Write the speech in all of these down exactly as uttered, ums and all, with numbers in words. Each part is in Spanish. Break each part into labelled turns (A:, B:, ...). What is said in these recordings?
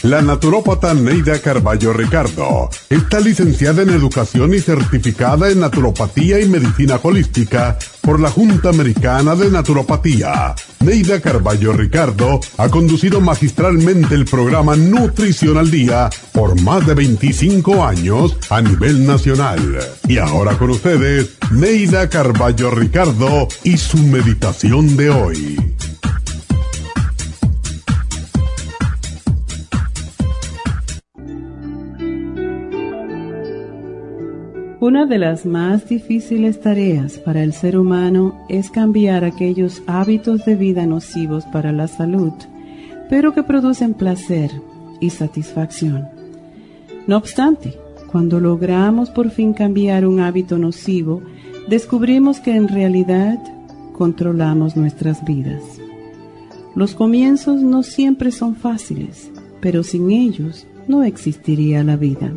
A: La naturópata Neida Carballo Ricardo está licenciada en Educación y certificada en Naturopatía y Medicina Holística por la Junta Americana de Naturopatía. Neida Carballo Ricardo ha conducido magistralmente el programa Nutrición al Día por más de veinticinco años a nivel nacional. Y ahora con ustedes, Neida Carballo Ricardo y su meditación de hoy.
B: Una de las más difíciles tareas para el ser humano es cambiar aquellos hábitos de vida nocivos para la salud, pero que producen placer y satisfacción. No obstante, cuando logramos por fin cambiar un hábito nocivo, descubrimos que en realidad controlamos nuestras vidas. Los comienzos no siempre son fáciles, pero sin ellos no existiría la vida.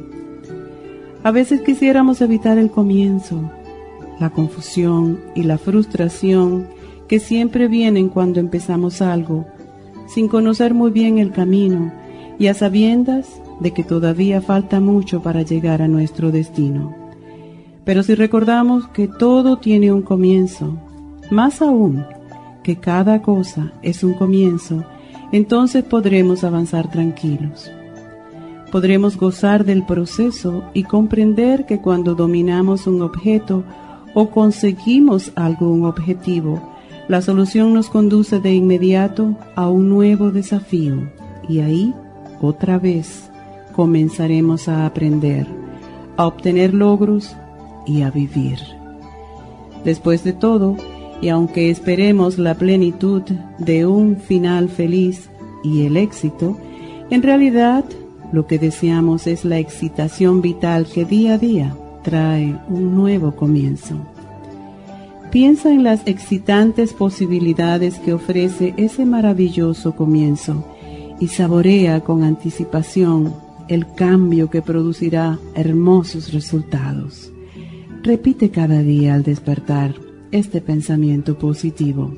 B: A veces quisiéramos evitar el comienzo, la confusión y la frustración que siempre vienen cuando empezamos algo, sin conocer muy bien el camino y a sabiendas de que todavía falta mucho para llegar a nuestro destino. Pero si recordamos que todo tiene un comienzo, más aún que cada cosa es un comienzo, entonces podremos avanzar tranquilos. Podremos gozar del proceso y comprender que cuando dominamos un objeto o conseguimos algún objetivo, la solución nos conduce de inmediato a un nuevo desafío y ahí, otra vez, comenzaremos a aprender, a obtener logros y a vivir. Después de todo, y aunque esperemos la plenitud de un final feliz y el éxito, en realidad lo que deseamos es la excitación vital que día a día trae un nuevo comienzo. Piensa en las excitantes posibilidades que ofrece ese maravilloso comienzo y saborea con anticipación el cambio que producirá hermosos resultados. Repite cada día al despertar este pensamiento positivo.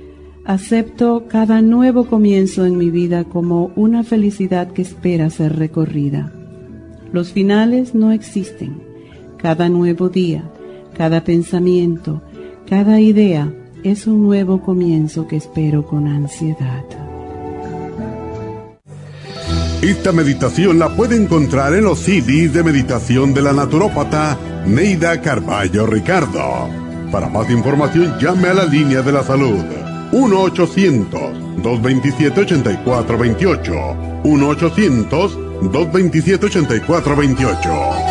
B: Acepto cada nuevo comienzo en mi vida como una felicidad que espera ser recorrida. Los finales no existen. Cada nuevo día, cada pensamiento, cada idea es un nuevo comienzo que espero con ansiedad.
A: Esta meditación la puede encontrar en los C Ds de meditación de la naturópata Neida Carballo Ricardo. Para más información, llame a la línea de la salud uno ochocientos, dos veintisiete, ochenta y cuatro veintiocho. uno ochocientos, dos veintisiete, ochenta y cuatro veintiocho.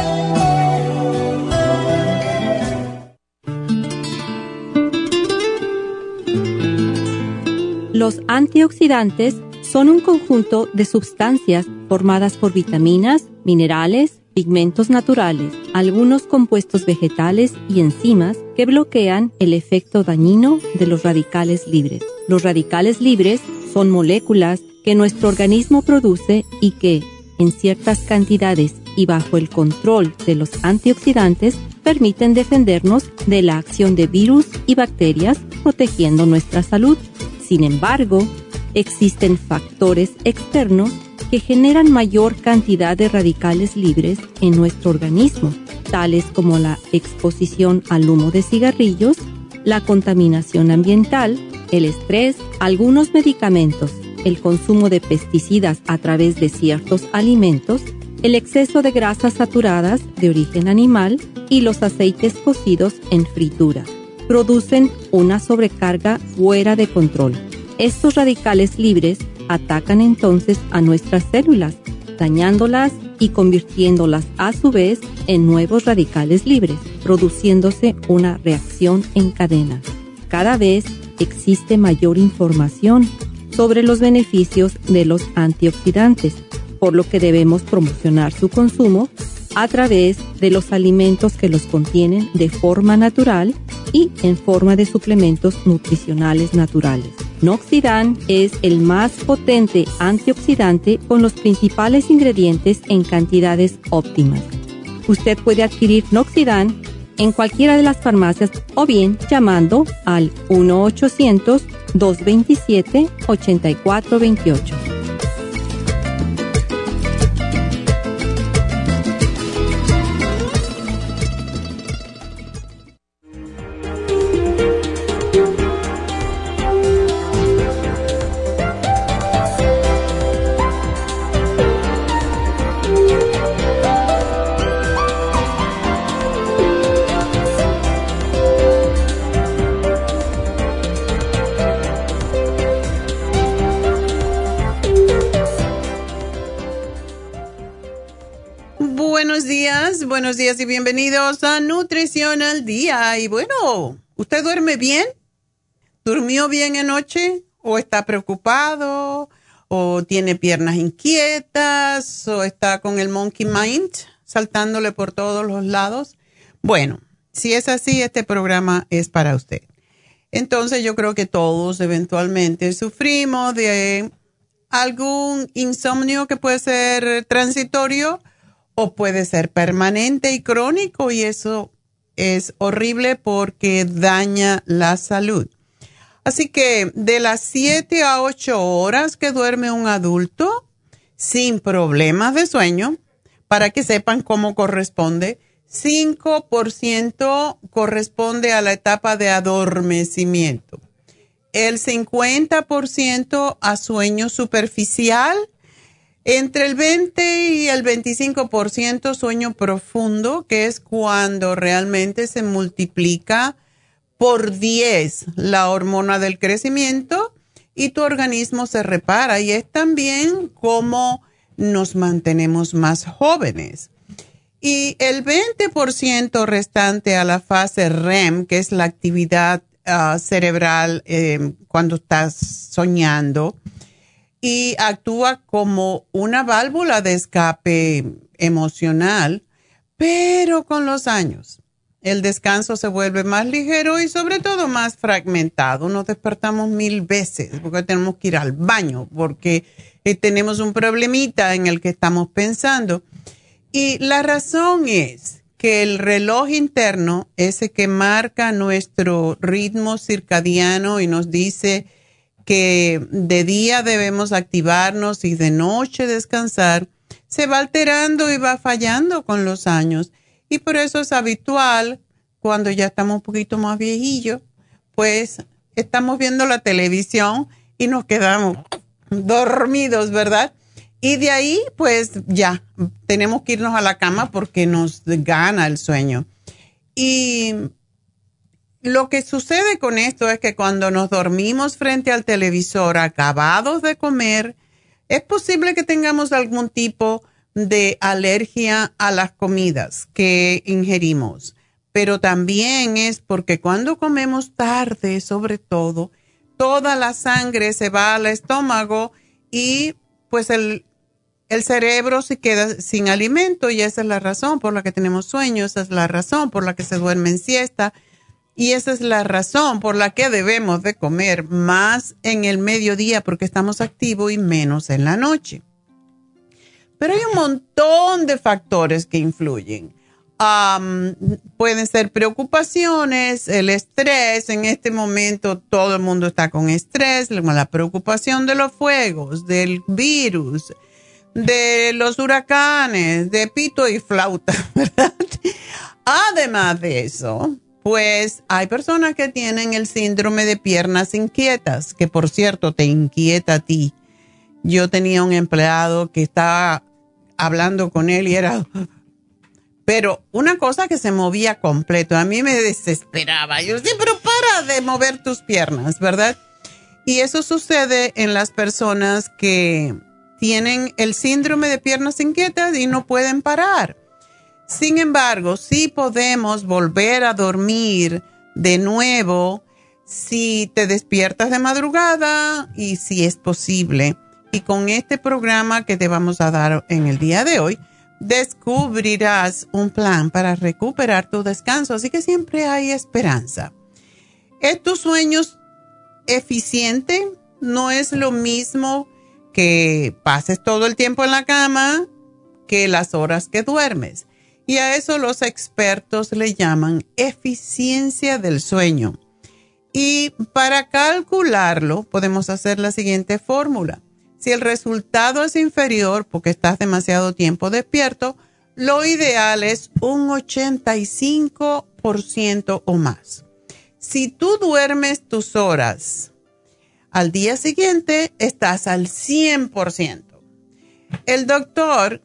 C: Los antioxidantes son un conjunto de sustancias formadas por vitaminas, minerales, pigmentos naturales, algunos compuestos vegetales y enzimas que bloquean el efecto dañino de los radicales libres. Los radicales libres son moléculas que nuestro organismo produce y que, en ciertas cantidades y bajo el control de los antioxidantes, permiten defendernos de la acción de virus y bacterias, protegiendo nuestra salud. Sin embargo, existen factores externos que generan mayor cantidad de radicales libres en nuestro organismo, tales como la exposición al humo de cigarrillos, la contaminación ambiental, el estrés, algunos medicamentos, el consumo de pesticidas a través de ciertos alimentos, el exceso de grasas saturadas de origen animal y los aceites cocidos en fritura. Producen una sobrecarga fuera de control. Estos radicales libres atacan entonces a nuestras células, dañándolas y convirtiéndolas a su vez en nuevos radicales libres, produciéndose una reacción en cadena. Cada vez existe mayor información sobre los beneficios de los antioxidantes, por lo que debemos promocionar su consumo a través de los alimentos que los contienen de forma natural y en forma de suplementos nutricionales naturales. Noxidan es el más potente antioxidante con los principales ingredientes en cantidades óptimas. Usted puede adquirir Noxidan en cualquiera de las farmacias o bien llamando al uno ochocientos, dos veintisiete, ochenta y cuatro veintiocho.
D: días, buenos días y bienvenidos a Nutrición al Día. Y bueno, ¿usted duerme bien? ¿Durmió bien anoche? ¿O está preocupado? ¿O tiene piernas inquietas? ¿O está con el monkey mind saltándole por todos los lados? Bueno, si es así, este programa es para usted. Entonces yo creo que todos eventualmente sufrimos de algún insomnio que puede ser transitorio o puede ser permanente y crónico, y eso es horrible porque daña la salud. Así que de las siete a ocho horas que duerme un adulto sin problemas de sueño, para que sepan cómo corresponde, cinco por ciento corresponde a la etapa de adormecimiento, el cincuenta por ciento a sueño superficial, entre el veinte y el veinticinco por ciento sueño profundo, que es cuando realmente se multiplica por diez la hormona del crecimiento y tu organismo se repara, y es también como nos mantenemos más jóvenes. Y el veinte por ciento restante a la fase R E M, que es la actividad uh, cerebral eh, cuando estás soñando, y actúa como una válvula de escape emocional, pero con los años el descanso se vuelve más ligero y sobre todo más fragmentado. Nos despertamos mil veces porque tenemos que ir al baño, porque eh, tenemos un problemita en el que estamos pensando. Y la razón es que el reloj interno, ese que marca nuestro ritmo circadiano y nos dice que de día debemos activarnos y de noche descansar, se va alterando y va fallando con los años. Y por eso es habitual, cuando ya estamos un poquito más viejillos, pues estamos viendo la televisión y nos quedamos dormidos, ¿verdad? Y de ahí, pues ya, tenemos que irnos a la cama porque nos gana el sueño. Y lo que sucede con esto es que cuando nos dormimos frente al televisor, acabados de comer, es posible que tengamos algún tipo de alergia a las comidas que ingerimos. Pero también es porque cuando comemos tarde, sobre todo, toda la sangre se va al estómago y pues el, el cerebro se queda sin alimento, y esa es la razón por la que tenemos sueño, esa es la razón por la que se duerme en siesta. Y esa es la razón por la que debemos de comer más en el mediodía, porque estamos activos, y menos en la noche. Pero hay un montón de factores que influyen. Um, pueden ser preocupaciones, el estrés. En este momento todo el mundo está con estrés, la preocupación de los fuegos, del virus, de los huracanes, de pito y flauta, ¿verdad? Además de eso, pues hay personas que tienen el síndrome de piernas inquietas, que por cierto te inquieta a ti. Yo tenía un empleado que estaba hablando con él y era, pero una cosa que se movía completo, a mí me desesperaba. Yo decía, pero para de mover tus piernas, ¿verdad? Y eso sucede en las personas que tienen el síndrome de piernas inquietas y no pueden parar. Sin embargo, sí podemos volver a dormir de nuevo si te despiertas de madrugada y si es posible. Y con este programa que te vamos a dar en el día de hoy, descubrirás un plan para recuperar tu descanso. Así que siempre hay esperanza. ¿Es tu sueño eficiente? No es lo mismo que pases todo el tiempo en la cama que las horas que duermes. Y a eso los expertos le llaman eficiencia del sueño. Y para calcularlo, podemos hacer la siguiente fórmula. Si el resultado es inferior porque estás demasiado tiempo despierto, lo ideal es un ochenta y cinco por ciento o más. Si tú duermes tus horas, al día siguiente estás al cien por ciento. El doctor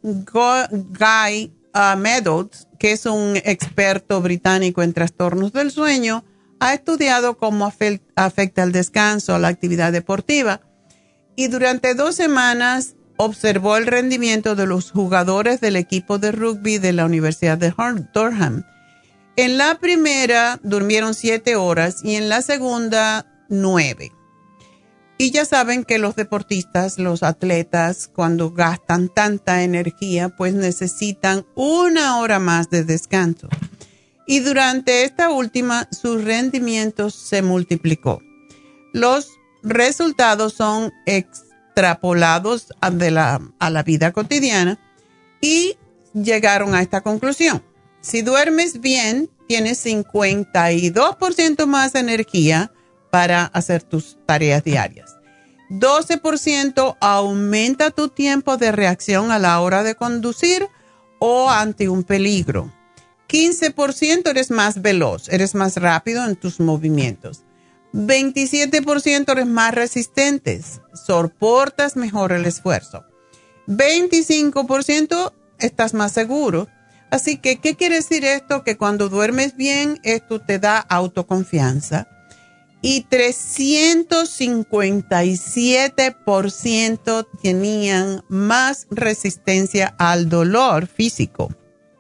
D: Guy Uh, Meadows, que es un experto británico en trastornos del sueño, ha estudiado cómo afecta el descanso a la actividad deportiva, y durante dos semanas observó el rendimiento de los jugadores del equipo de rugby de la Universidad de Durham. En la primera durmieron siete horas y en la segunda nueve. Y ya saben que los deportistas, los atletas, cuando gastan tanta energía, pues necesitan una hora más de descanso. Y durante esta última, su rendimiento se multiplicó. Los resultados son extrapolados a, de la, a la vida cotidiana y llegaron a esta conclusión. Si duermes bien, tienes cincuenta y dos por ciento más energía para hacer tus tareas diarias. doce por ciento aumenta tu tiempo de reacción a la hora de conducir o ante un peligro. quince por ciento eres más veloz, eres más rápido en tus movimientos. veintisiete por ciento eres más resistente, soportas mejor el esfuerzo. veinticinco por ciento estás más seguro. Así que, ¿qué quiere decir esto? Que cuando duermes bien, esto te da autoconfianza. Y trescientos cincuenta y siete por ciento tenían más resistencia al dolor físico.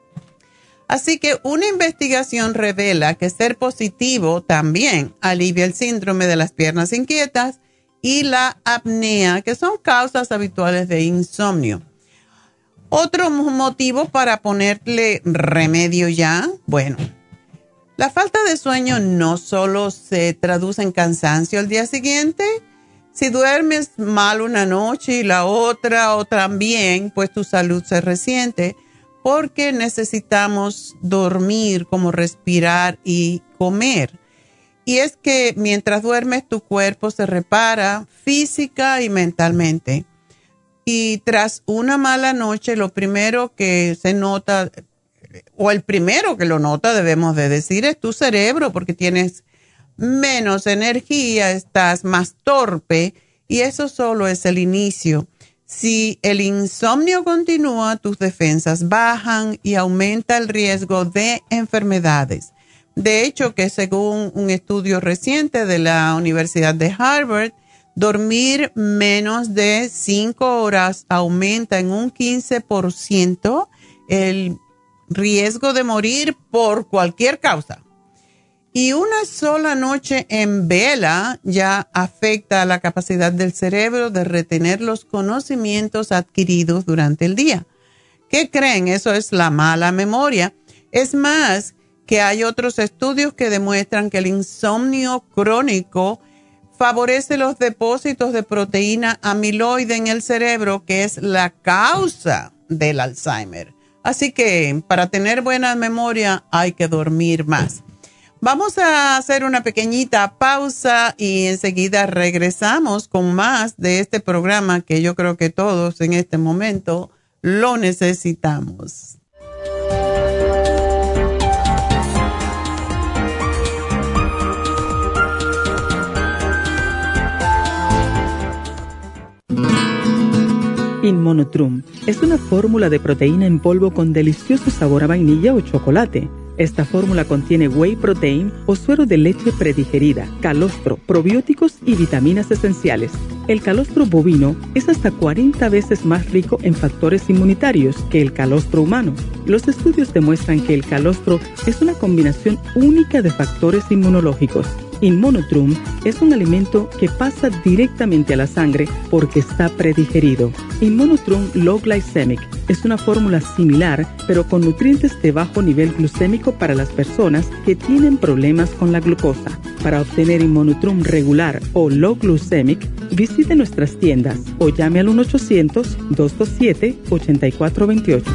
D: Así que una investigación revela que ser positivo también alivia el síndrome de las piernas inquietas y la apnea, que son causas habituales de insomnio. Otro motivo para ponerle remedio ya, bueno, la falta de sueño no solo se traduce en cansancio al día siguiente. Si duermes mal una noche y la otra o también, pues tu salud se resiente porque necesitamos dormir, como respirar y comer. Y es que mientras duermes tu cuerpo se repara física y mentalmente. Y tras una mala noche, lo primero que se nota, o el primero que lo nota, debemos de decir, es tu cerebro, porque tienes menos energía, estás más torpe, y eso solo es el inicio. Si el insomnio continúa, tus defensas bajan y aumenta el riesgo de enfermedades. De hecho, que según un estudio reciente de la Universidad de Harvard, dormir menos de cinco horas aumenta en un quince por ciento el riesgo de morir por cualquier causa. Y una sola noche en vela ya afecta a la capacidad del cerebro de retener los conocimientos adquiridos durante el día. ¿Qué creen? Eso es la mala memoria. Es más, que hay otros estudios que demuestran que el insomnio crónico favorece los depósitos de proteína amiloide en el cerebro, que es la causa del Alzheimer. Así que para tener buena memoria hay que dormir más. Vamos a hacer una pequeñita pausa y enseguida regresamos con más de este programa que yo creo que todos en este momento lo necesitamos.
E: Inmunotrum es una fórmula de proteína en polvo con delicioso sabor a vainilla o chocolate. Esta fórmula contiene whey protein o suero de leche predigerida, calostro, probióticos y vitaminas esenciales. El calostro bovino es hasta cuarenta veces más rico en factores inmunitarios que el calostro humano. Los estudios demuestran que el calostro es una combinación única de factores inmunológicos. Inmunotrum es un alimento que pasa directamente a la sangre porque está predigerido. Inmunotrum Low Glycemic es una fórmula similar, pero con nutrientes de bajo nivel glucémico para las personas que tienen problemas con la glucosa. Para obtener Inmunotrum regular o Low Glycemic, visite nuestras tiendas o llame al uno ochocientos, dos dos siete, ocho cuatro dos ocho.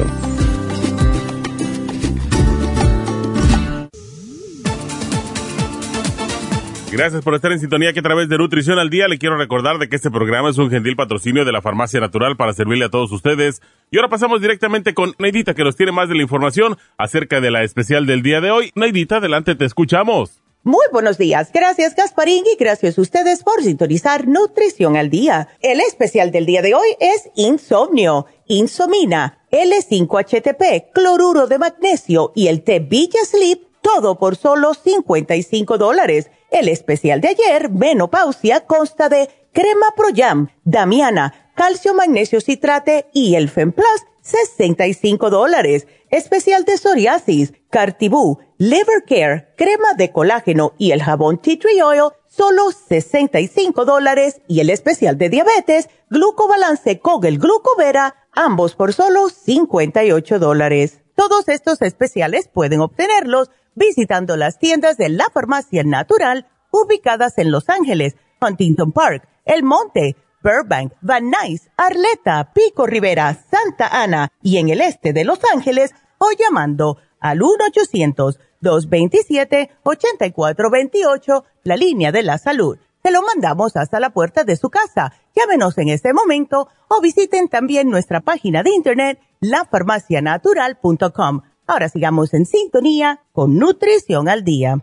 F: Gracias por estar en sintonía que a través de Nutrición al Día le quiero recordar de que este programa es un gentil patrocinio de la Farmacia Natural para servirle a todos ustedes. Y ahora pasamos directamente con Neidita, que nos tiene más de la información acerca de la especial del día de hoy. Neidita, adelante, te escuchamos.
G: Muy buenos días. Gracias, Gasparín, y gracias a ustedes por sintonizar Nutrición al Día. El especial del día de hoy es Insomnio, Insomina, L cinco H T P, cloruro de magnesio y el té Villa Sleep, todo por solo cincuenta y cinco dólares. El especial de ayer, Menopausia, consta de crema Pro Jam, Damiana, calcio, magnesio citrate y el Femplus, sesenta y cinco dólares. Especial de psoriasis, Cartibú, Liver Care, crema de colágeno y el jabón Tea Tree Oil, solo sesenta y cinco dólares. Y el especial de diabetes, Glucobalance con el Glucovera, ambos por solo cincuenta y ocho dólares. Todos estos especiales pueden obtenerlos visitando las tiendas de la Farmacia Natural ubicadas en Los Ángeles, Huntington Park, El Monte, Burbank, Van Nuys, Arleta, Pico Rivera, Santa Ana y en el este de Los Ángeles o llamando al uno ochocientos, dos veintisiete, ochenta y cuatro veintiocho, la línea de la salud. Se lo mandamos hasta la puerta de su casa. Llámenos en este momento o visiten también nuestra página de internet la farmacia natural punto com. Ahora sigamos en sintonía con Nutrición al Día.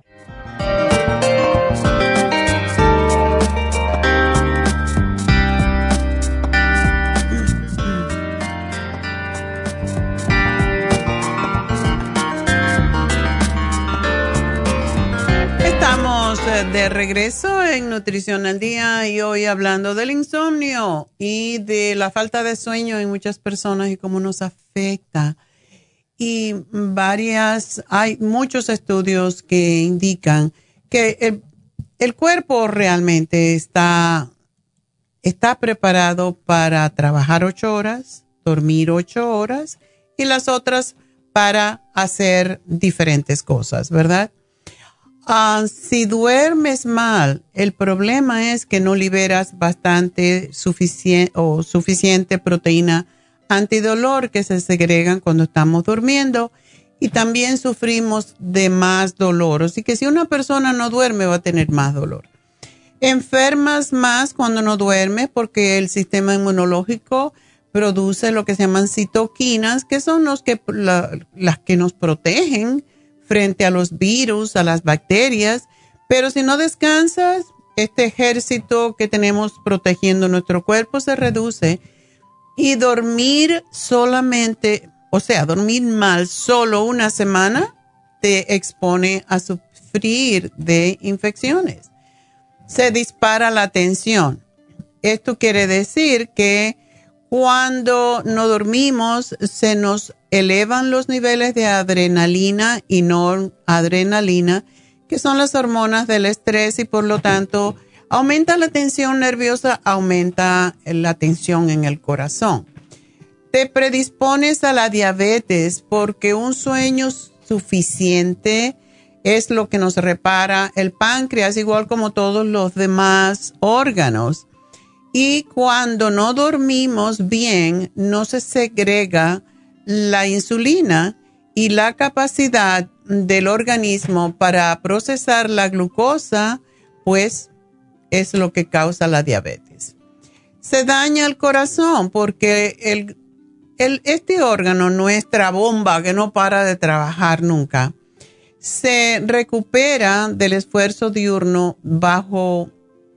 D: Estamos de regreso en Nutrición al Día y hoy hablando del insomnio y de la falta de sueño en muchas personas y cómo nos afecta. Y varias, hay muchos estudios que indican que el, el cuerpo realmente está, está preparado para trabajar ocho horas, dormir ocho horas y las otras para hacer diferentes cosas, ¿verdad? Uh, si duermes mal, el problema es que no liberas bastante suficiente o suficiente proteína antidolor que se segregan cuando estamos durmiendo y también sufrimos de más dolor. Así que si una persona no duerme va a tener más dolor. Enfermas más cuando no duerme porque el sistema inmunológico produce lo que se llaman citoquinas, que son los que, la, las que nos protegen frente a los virus, a las bacterias, pero si no descansas, este ejército que tenemos protegiendo nuestro cuerpo se reduce y dormir solamente, o sea, dormir mal solo una semana te expone a sufrir de infecciones. Se dispara la tensión. Esto quiere decir que cuando no dormimos se nos elevan los niveles de adrenalina y noradrenalina, que son las hormonas del estrés y por lo tanto aumenta la tensión nerviosa, aumenta la tensión en el corazón. Te predispones a la diabetes porque un sueño suficiente es lo que nos repara el páncreas, igual como todos los demás órganos. Y cuando no dormimos bien, no se segrega la insulina y la capacidad del organismo para procesar la glucosa, pues es lo que causa la diabetes. Se daña el corazón porque el, el, este órgano, nuestra bomba que no para de trabajar nunca, se recupera del esfuerzo diurno bajo,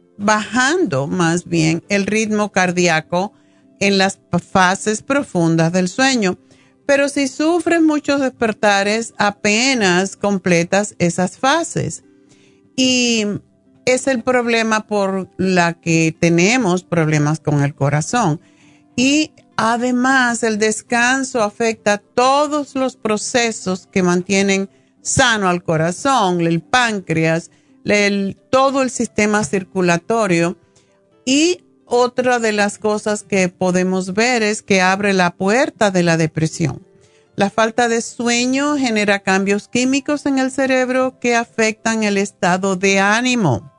D: bajando más bien el ritmo cardíaco en las fases profundas del sueño. Pero si sufres muchos despertares, apenas completas esas fases. Y es el problema por la que tenemos problemas con el corazón. Y además el descanso afecta todos los procesos que mantienen sano al corazón, el páncreas, el, todo el sistema circulatorio. Y otra de las cosas que podemos ver es que abre la puerta de la depresión. La falta de sueño genera cambios químicos en el cerebro que afectan el estado de ánimo.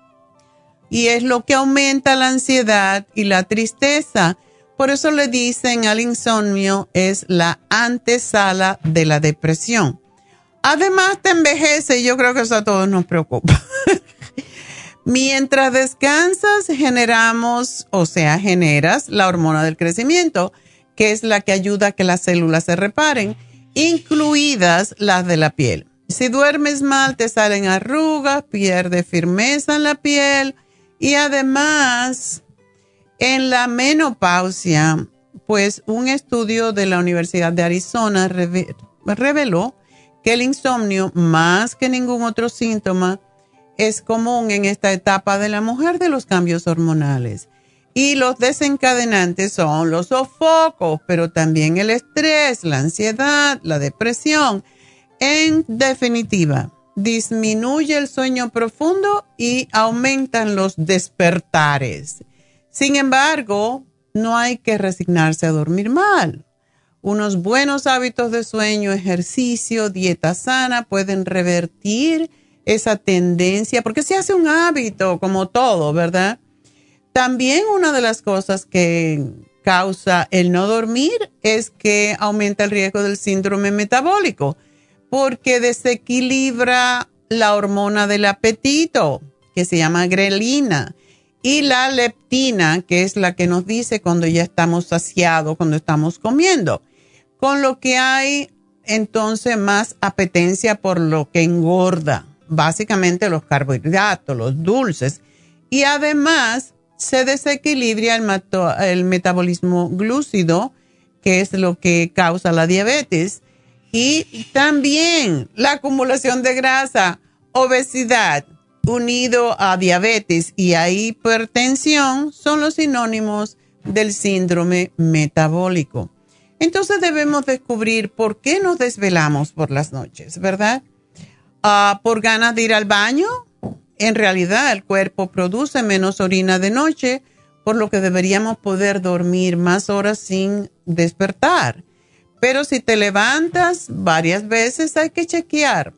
D: Y es lo que aumenta la ansiedad y la tristeza. Por eso le dicen al insomnio es la antesala de la depresión. Además te envejece y yo creo que eso a todos nos preocupa. Mientras descansas, generamos, o sea, generas la hormona del crecimiento, que es la que ayuda a que las células se reparen, incluidas las de la piel. Si duermes mal, te salen arrugas, pierdes firmeza en la piel y además, en la menopausia, pues un estudio de la Universidad de Arizona reveló que el insomnio, más que ningún otro síntoma, es común en esta etapa de la mujer de los cambios hormonales. Y los desencadenantes son los sofocos, pero también el estrés, la ansiedad, la depresión. En definitiva, disminuye el sueño profundo y aumentan los despertares. Sin embargo, no hay que resignarse a dormir mal. Unos buenos hábitos de sueño, ejercicio, dieta sana pueden revertir esa tendencia, porque se hace un hábito como todo, ¿verdad? También una de las cosas que causa el no dormir es que aumenta el riesgo del síndrome metabólico, porque desequilibra la hormona del apetito, que se llama grelina, y la leptina, que es la que nos dice cuando ya estamos saciados, cuando estamos comiendo. Con lo que hay entonces más apetencia por lo que engorda, básicamente los carbohidratos, los dulces, y además se desequilibra el, mato, el metabolismo glúcido, que es lo que causa la diabetes, y también la acumulación de grasa, obesidad, unido a diabetes y a hipertensión, son los sinónimos del síndrome metabólico. Entonces debemos descubrir por qué nos desvelamos por las noches, ¿verdad? Uh, ¿Por ganas de ir al baño? En realidad el cuerpo produce menos orina de noche, por lo que deberíamos poder dormir más horas sin despertar. Pero si te levantas varias veces hay que chequear.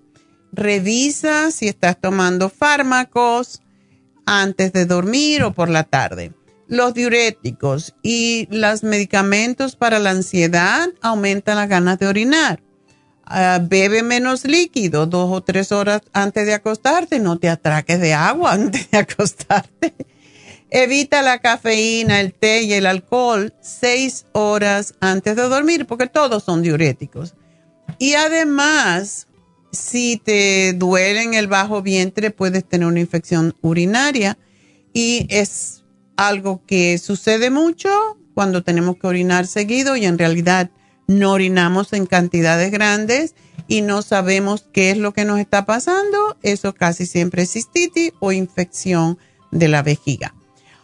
D: Revisa si estás tomando fármacos antes de dormir o por la tarde. Los diuréticos y los medicamentos para la ansiedad aumentan las ganas de orinar. Uh, bebe menos líquido dos o tres horas antes de acostarte. No te atraques de agua antes de acostarte. Evita la cafeína, el té y el alcohol seis horas antes de dormir, porque todos son diuréticos. Y además, si te duele en el bajo vientre, puedes tener una infección urinaria. Y es algo que sucede mucho cuando tenemos que orinar seguido y en realidad no orinamos en cantidades grandes y no sabemos qué es lo que nos está pasando. Eso casi siempre es cistitis o infección de la vejiga.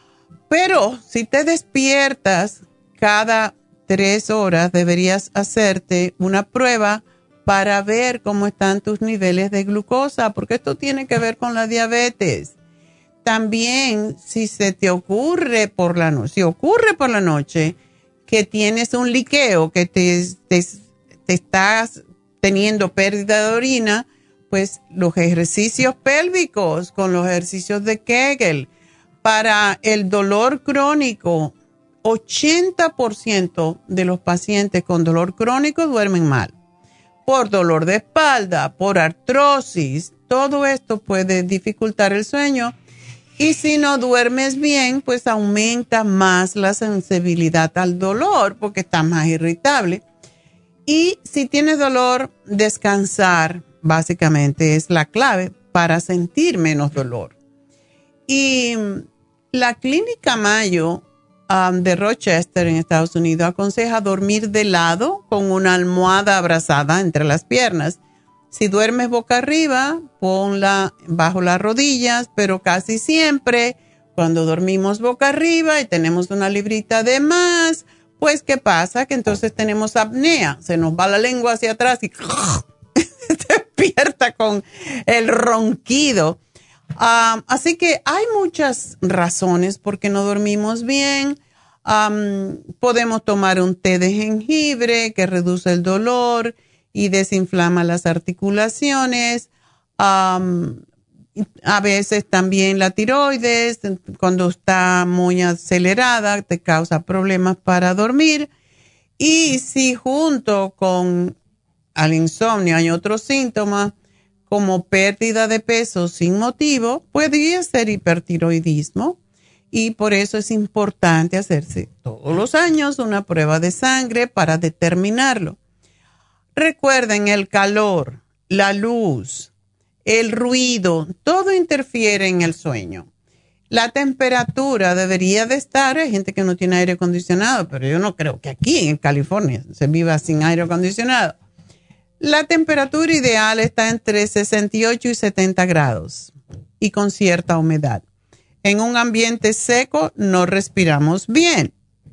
D: Pero si te despiertas cada tres horas, deberías hacerte una prueba para ver cómo están tus niveles de glucosa, porque esto tiene que ver con la diabetes. También, si se te ocurre por la noche, si ocurre por la noche que tienes un liqueo, que te, te, te estás teniendo pérdida de orina, pues los ejercicios pélvicos con los ejercicios de Kegel. Para el dolor crónico, ochenta por ciento de los pacientes con dolor crónico duermen mal. Por dolor de espalda, por artrosis, todo esto puede dificultar el sueño. Y si no duermes bien, pues aumenta más la sensibilidad al dolor porque estás más irritable. Y si tienes dolor, descansar básicamente es la clave para sentir menos dolor. Y la Clínica Mayo um, de Rochester en Estados Unidos aconseja dormir de lado con una almohada abrazada entre las piernas. Si duermes boca arriba, ponla bajo las rodillas, pero casi siempre cuando dormimos boca arriba y tenemos una librita de más, pues ¿qué pasa? Que entonces tenemos apnea, se nos va la lengua hacia atrás y despierta con el ronquido. Um, así que hay muchas razones por qué no dormimos bien. Um, podemos tomar un té de jengibre que reduce el dolor y desinflama las articulaciones. Um, a veces también la tiroides, cuando está muy acelerada, te causa problemas para dormir. Y si junto con el insomnio hay otros síntomas, como pérdida de peso sin motivo, podría ser hipertiroidismo. Y por eso es importante hacerse todos los años una prueba de sangre para determinarlo. Recuerden, el calor, la luz, el ruido, todo interfiere en el sueño. La temperatura debería de estar, hay gente que no tiene aire acondicionado, pero yo no creo que aquí en California se viva sin aire acondicionado. La temperatura ideal está entre sesenta y ocho y setenta grados y con cierta humedad. en un ambiente seco no respiramos bien.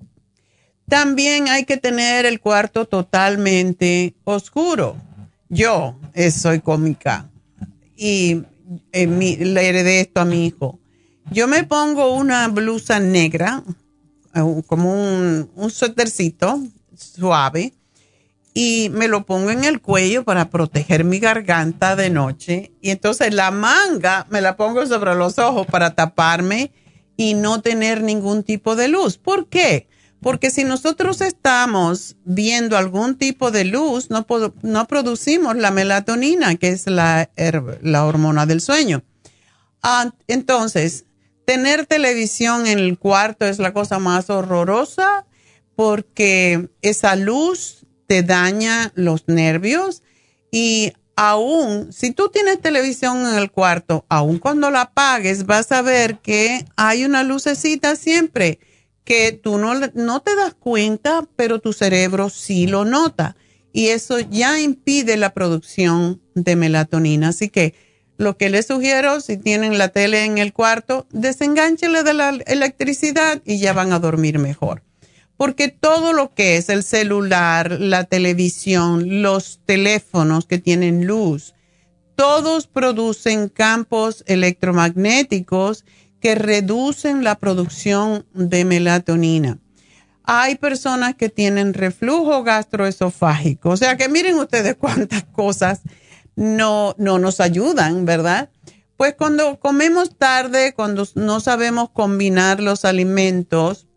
D: También hay que tener el cuarto totalmente oscuro. Yo eh, soy cómica y eh, mi, le heredé esto a mi hijo. Yo me pongo una blusa negra, eh, como un, un suétercito suave, y me lo pongo en el cuello para proteger mi garganta de noche. Y entonces la manga me la pongo sobre los ojos para taparme y no tener ningún tipo de luz. ¿Por qué? Porque si nosotros estamos viendo algún tipo de luz, no, no producimos la melatonina, que es la, la hormona del sueño. Ah, entonces, tener televisión en el cuarto es la cosa más horrorosa porque esa luz te daña los nervios y aún si tú tienes televisión en el cuarto, aún cuando la apagues, vas a ver que hay una lucecita siempre que tú no, no te das cuenta, pero tu cerebro sí lo nota. Y eso ya impide la producción de melatonina. Así que lo que les sugiero, si tienen la tele en el cuarto, desengánchenle de la electricidad y ya van a dormir mejor. Porque todo lo que es el celular, la televisión, los teléfonos que tienen luz, todos producen campos electromagnéticos que reducen la producción de melatonina. Hay personas que tienen reflujo gastroesofágico. O sea que miren ustedes cuántas cosas no, no nos ayudan, ¿verdad? Pues cuando comemos tarde, cuando no sabemos combinar los alimentos,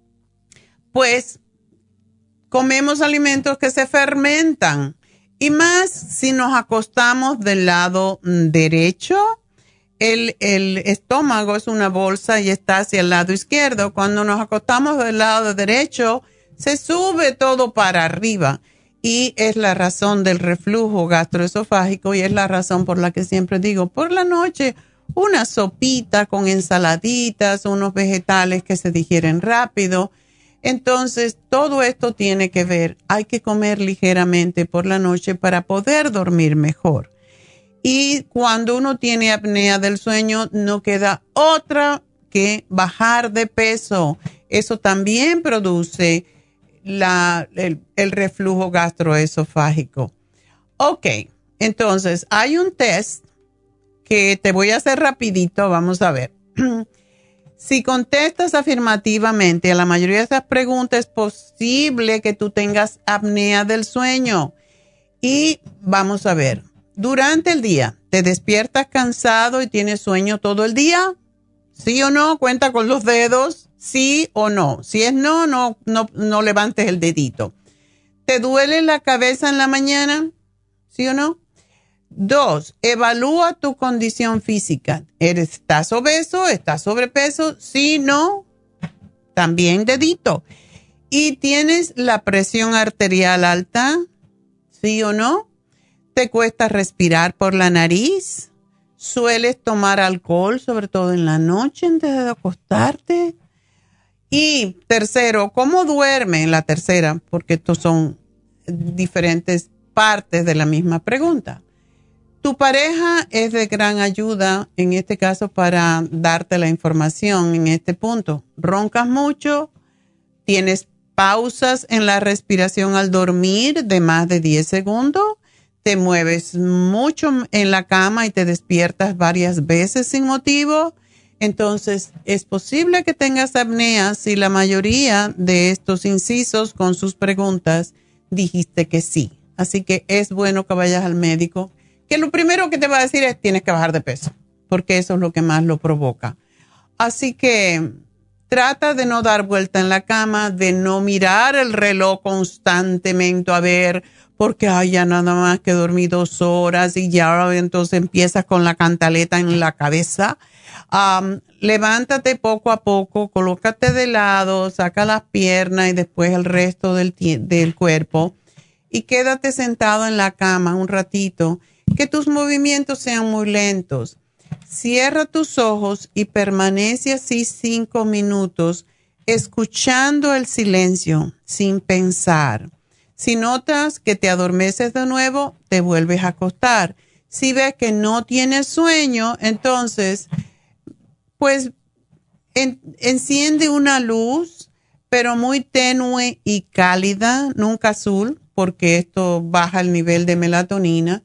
D: pues comemos alimentos que se fermentan. Y más si nos acostamos del lado derecho, el, el estómago es una bolsa y está hacia el lado izquierdo. Cuando nos acostamos del lado derecho, se sube todo para arriba. Y es la razón del reflujo gastroesofágico y es la razón por la que siempre digo, por la noche, una sopita con ensaladitas, unos vegetales que se digieren rápido. Entonces, todo esto tiene que ver, hay que comer ligeramente por la noche para poder dormir mejor. Y cuando uno tiene apnea del sueño, no queda otra que bajar de peso. Eso también produce la, el, el reflujo gastroesofágico. Ok, entonces hay un test que te voy a hacer rapidito, vamos a ver. Si contestas afirmativamente a la mayoría de estas preguntas, es posible que tú tengas apnea del sueño. Y vamos a ver, durante el día, ¿te despiertas cansado y tienes sueño todo el día? ¿Sí o no? Cuenta con los dedos, sí o no. Si es no, no, no, no levantes el dedito. ¿Te duele la cabeza en la mañana? ¿Sí o no? Dos, evalúa tu condición física. ¿Estás obeso? ¿Estás sobrepeso? Sí, no. También dedito. ¿Y tienes la presión arterial alta? ¿Sí o no? ¿Te cuesta respirar por la nariz? ¿Sueles tomar alcohol, sobre todo en la noche antes de acostarte? Y tercero, ¿cómo duerme? La tercera, porque estos son diferentes partes de la misma pregunta. Tu pareja es de gran ayuda, en este caso, para darte la información en este punto. ¿Roncas mucho? ¿Tienes pausas en la respiración al dormir de más de diez segundos? ¿Te mueves mucho en la cama y te despiertas varias veces sin motivo? Entonces, es posible que tengas apnea si la mayoría de estos incisos con sus preguntas dijiste que sí. Así que es bueno que vayas al médico, que lo primero que te va a decir es tienes que bajar de peso, porque eso es lo que más lo provoca. Así que trata de no dar vuelta en la cama, de no mirar el reloj constantemente a ver, porque ay, ya nada más que dormí dos horas y ya entonces empiezas con la cantaleta en la cabeza. Um, levántate poco a poco, colócate de lado, saca las piernas y después el resto del, del cuerpo y quédate sentado en la cama un ratito. Que tus movimientos sean muy lentos. Cierra tus ojos y permanece así cinco minutos escuchando el silencio sin pensar. Si notas que te adormeces de nuevo, te vuelves a acostar. Si ves que no tienes sueño, entonces, pues en, enciende una luz, pero muy tenue y cálida, nunca azul, porque esto baja el nivel de melatonina.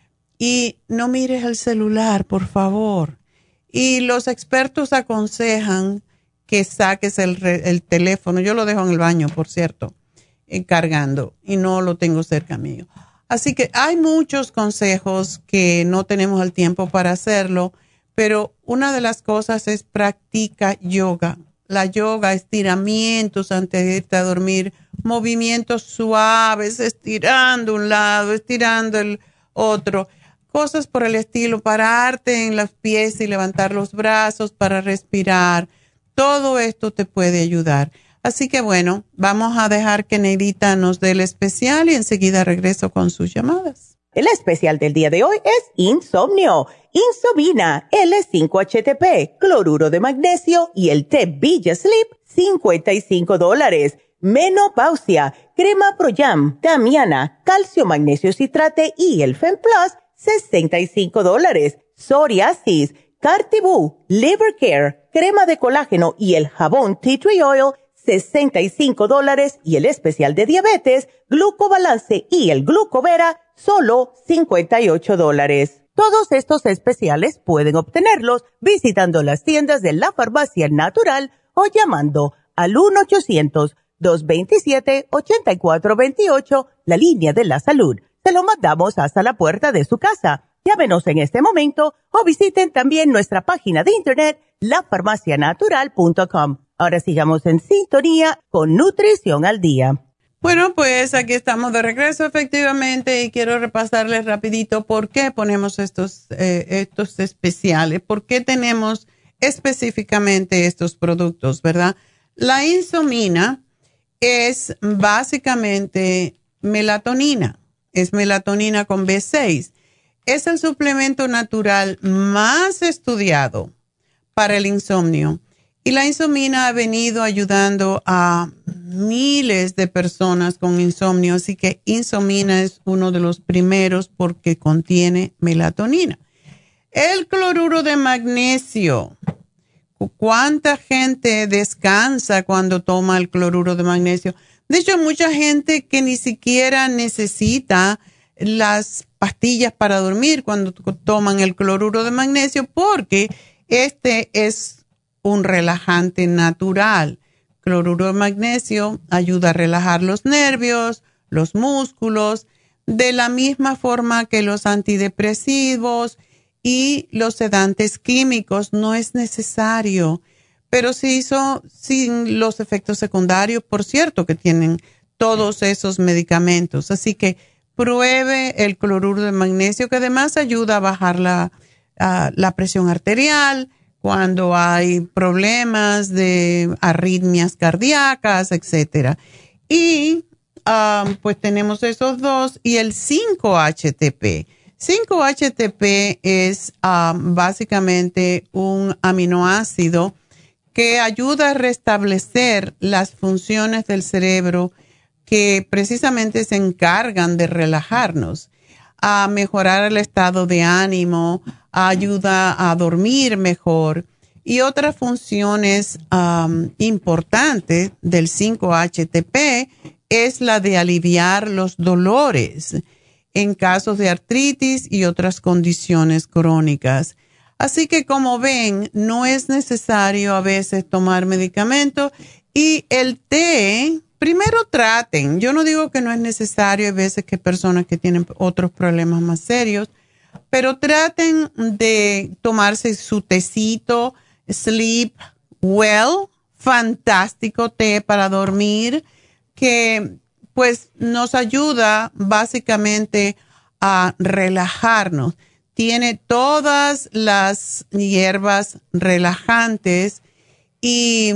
D: Y no mires el celular, por favor. Y los expertos aconsejan que saques el, el teléfono. Yo lo dejo en el baño, por cierto, cargando, y no lo tengo cerca mío. Así que hay muchos consejos que no tenemos el tiempo para hacerlo, pero una de las cosas es practica yoga. La yoga, estiramientos antes de irte a dormir, movimientos suaves, estirando un lado, estirando el otro, cosas por el estilo, pararte en los pies y levantar los brazos para respirar. Todo esto te puede ayudar. Así que bueno, vamos a dejar que Neidita nos dé el especial y enseguida regreso con sus llamadas.
G: El especial del día de hoy es insomnio, Insomina, L cinco H T P, cloruro de magnesio y el té Bija Sleep, cincuenta y cinco dólares. Menopausia, crema Proyam, Damiana, calcio magnesio citrate y el FemPlus, sesenta y cinco dólares. Psoriasis, Cartibú, Liver Care, crema de colágeno y el jabón Tea Tree Oil, sesenta y cinco dólares, y el especial de diabetes, Glucobalance y el Glucovera, solo cincuenta y ocho dólares. Todos estos especiales pueden obtenerlos visitando las tiendas de la Farmacia Natural o llamando al uno ochocientos, dos veintisiete, ochenta y cuatro veintiocho, la línea de la salud. Se lo mandamos hasta la puerta de su casa. Llámenos en este momento o visiten también nuestra página de internet, la farmacia natural punto com. Ahora sigamos en sintonía con Nutrición al Día.
D: Bueno, pues aquí estamos de regreso efectivamente y quiero repasarles rapidito por qué ponemos estos, eh, estos especiales, por qué tenemos específicamente estos productos, ¿verdad? La insomina es básicamente melatonina, es melatonina con B seis. Es el suplemento natural más estudiado para el insomnio. Y la insomina ha venido ayudando a miles de personas con insomnio, así que insomina es uno de los primeros porque contiene melatonina. El cloruro de magnesio. ¿Cuánta gente descansa cuando toma el cloruro de magnesio? De hecho, mucha gente que ni siquiera necesita las pastillas para dormir cuando toman el cloruro de magnesio porque este es un relajante natural. Cloruro de magnesio ayuda a relajar los nervios, los músculos, de la misma forma que los antidepresivos y los sedantes químicos. No es necesario, pero se hizo sin los efectos secundarios, por cierto, que tienen todos esos medicamentos. Así que pruebe el cloruro de magnesio, que además ayuda a bajar la, uh, la presión arterial, cuando hay problemas de arritmias cardíacas, etcétera. Y um, pues tenemos esos dos y el cinco H T P. cinco H T P es um, básicamente un aminoácido que ayuda a restablecer las funciones del cerebro que precisamente se encargan de relajarnos, a mejorar el estado de ánimo, ayuda a dormir mejor y otras funciones um, importantes del cinco H T P es la de aliviar los dolores en casos de artritis y otras condiciones crónicas. Así que como ven, no es necesario a veces tomar medicamentos y el té, primero traten, yo no digo que no es necesario, hay veces que personas que tienen otros problemas más serios, pero traten de tomarse su tecito, Sleep Well, fantástico té para dormir, que pues nos ayuda básicamente a relajarnos. Tiene todas las hierbas relajantes y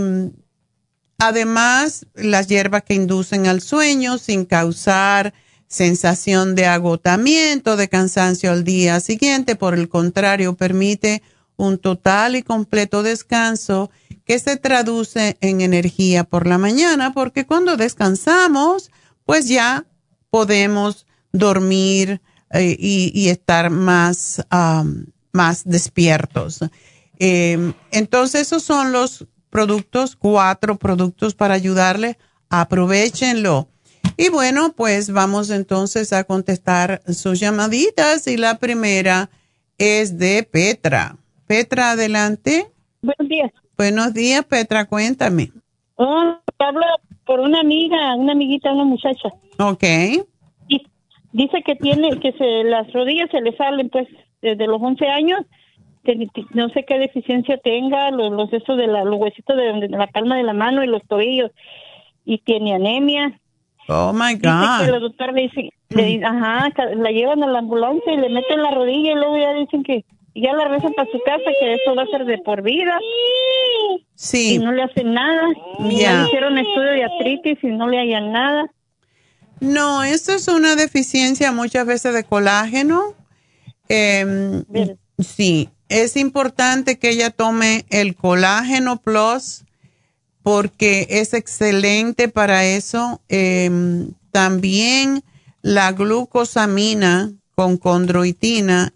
D: además las hierbas que inducen al sueño sin causar sensación de agotamiento, de cansancio al día siguiente. Por el contrario, permite un total y completo descanso que se traduce en energía por la mañana, porque cuando descansamos, pues ya podemos dormir eh, y, y estar más, um, más despiertos. Eh, entonces, esos son los productos, cuatro productos para ayudarle. Aprovéchenlo. Y bueno, pues vamos entonces a contestar sus llamaditas y la primera es de Petra. Petra, adelante.
H: Buenos días.
D: Buenos días, Petra, cuéntame.
H: Oh, hablo por una amiga, una amiguita, una muchacha.
D: Ok.
H: Y dice que tiene, que se las rodillas se le salen pues desde los once años. No sé qué deficiencia tenga, los, los, esos de la, los huesitos de, de la palma de la mano y los tobillos. Y tiene anemia.
D: Oh, my God.
H: Dice que los doctores le dicen, le, ajá, la llevan a la ambulancia y le meten la rodilla y luego ya dicen que ya la rezan para su casa, que eso va a ser de por vida.
D: Sí.
H: Y no le hacen nada.
D: Ya.
H: Le hicieron estudio de artritis y no le hallan nada.
D: No, esto es una deficiencia muchas veces de colágeno. Eh, sí, es importante que ella tome el colágeno plus, porque es excelente para eso. Eh, también la glucosamina con condroitina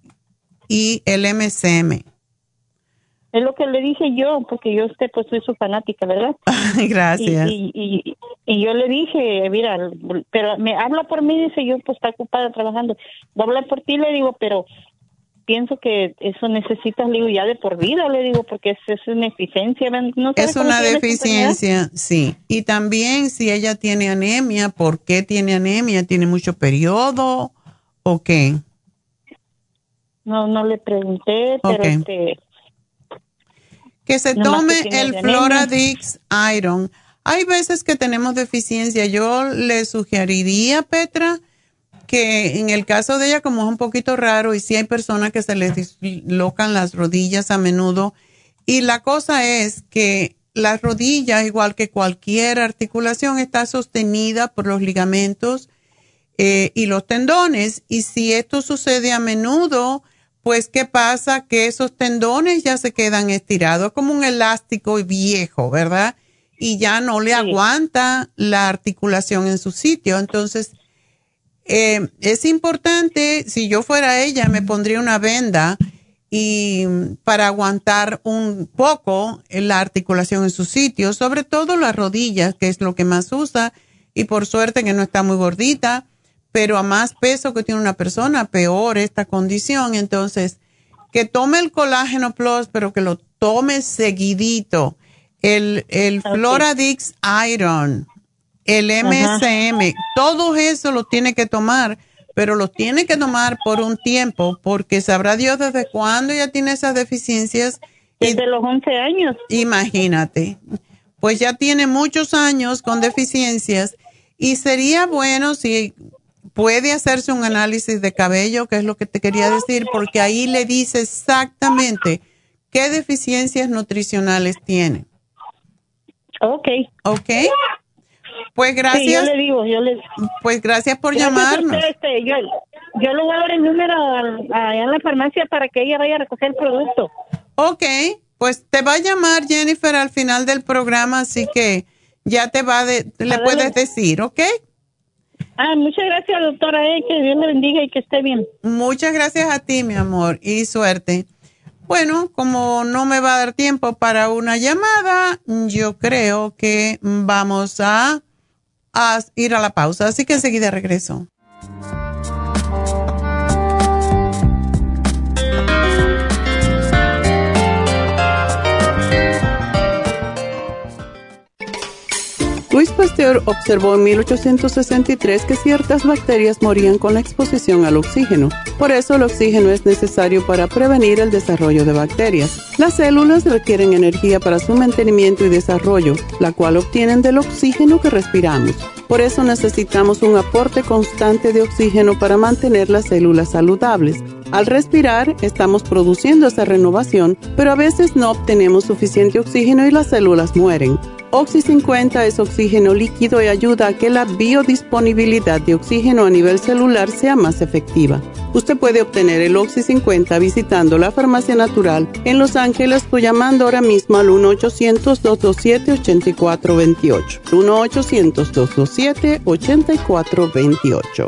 D: y el M S M.
H: Es lo que le dije yo, porque yo usted pues soy su fanática, ¿verdad?
D: Gracias.
H: Y, y, y, y yo le dije, mira, pero me habla por mí, dice, yo pues está ocupada trabajando. Voy a hablar por ti, le digo, pero pienso que eso necesitas, le digo, ya de por vida, le digo, porque es, es una deficiencia. ¿No
D: es una deficiencia, sí. Y también si ella tiene anemia, ¿por qué tiene anemia? ¿Tiene mucho periodo o qué?
H: No, no le pregunté, pero
D: okay.
H: este...
D: Que se tome el Floradix Iron. Hay veces que tenemos deficiencia. Yo le sugeriría, Petra, que en el caso de ella, como es un poquito raro, y sí hay personas que se les dislocan las rodillas a menudo, y la cosa es que las rodillas, igual que cualquier articulación, está sostenida por los ligamentos eh, y los tendones, y si esto sucede a menudo, pues ¿qué pasa? Que esos tendones ya se quedan estirados, como un elástico viejo, ¿verdad? Y ya no le sí. aguanta la articulación en su sitio, entonces... Eh, es importante, si yo fuera ella, me pondría una venda y para aguantar un poco la articulación en su sitio, sobre todo las rodillas, que es lo que más usa, y por suerte que no está muy gordita, pero a más peso que tiene una persona, peor esta condición. Entonces, que tome el colágeno plus, pero que lo tome seguidito. El, el okay. Floradix Iron, el M S M, ajá. todo eso lo tiene que tomar, pero lo tiene que tomar por un tiempo, porque sabrá Dios desde cuándo ya tiene esas deficiencias.
H: Desde los once años.
D: Imagínate. Pues ya tiene muchos años con deficiencias y sería bueno si puede hacerse un análisis de cabello, que es lo que te quería decir, porque ahí le dice exactamente qué deficiencias nutricionales tiene.
H: Ok.
D: Ok. Pues gracias.
H: Sí, yo le digo, yo le
D: Pues gracias por
H: gracias
D: llamarnos.
H: Usted, este, yo, yo le voy a dar el número allá en la farmacia para que ella vaya a recoger el producto.
D: Ok, pues te va a llamar Jennifer al final del programa, así que ya te va de, le puedes decir, ¿ok?
H: Ah, muchas gracias, doctora, eh, que Dios le bendiga y que esté bien.
D: Muchas gracias a ti, mi amor, y suerte. Bueno, como no me va a dar tiempo para una llamada, yo creo que vamos a, a ir a la pausa, así que enseguida regreso. Luis Pasteur observó en mil ochocientos sesenta y tres que ciertas bacterias morían con la exposición al oxígeno. Por eso el oxígeno es necesario para prevenir el desarrollo de bacterias. Las células requieren energía para su mantenimiento y desarrollo, la cual obtienen del oxígeno que respiramos. Por eso necesitamos un aporte constante de oxígeno para mantener las células saludables. Al respirar, estamos produciendo esa renovación, pero a veces no obtenemos suficiente oxígeno y las células mueren. Oxy cincuenta es oxígeno líquido y ayuda a que la biodisponibilidad de oxígeno a nivel celular sea más efectiva. Usted puede obtener el Oxy cincuenta visitando la Farmacia Natural en Los Ángeles o llamando ahora mismo al uno ochocientos, dos dos siete, ocho cuatro dos ocho. uno ochocientos, dos dos siete, ocho cuatro dos ocho.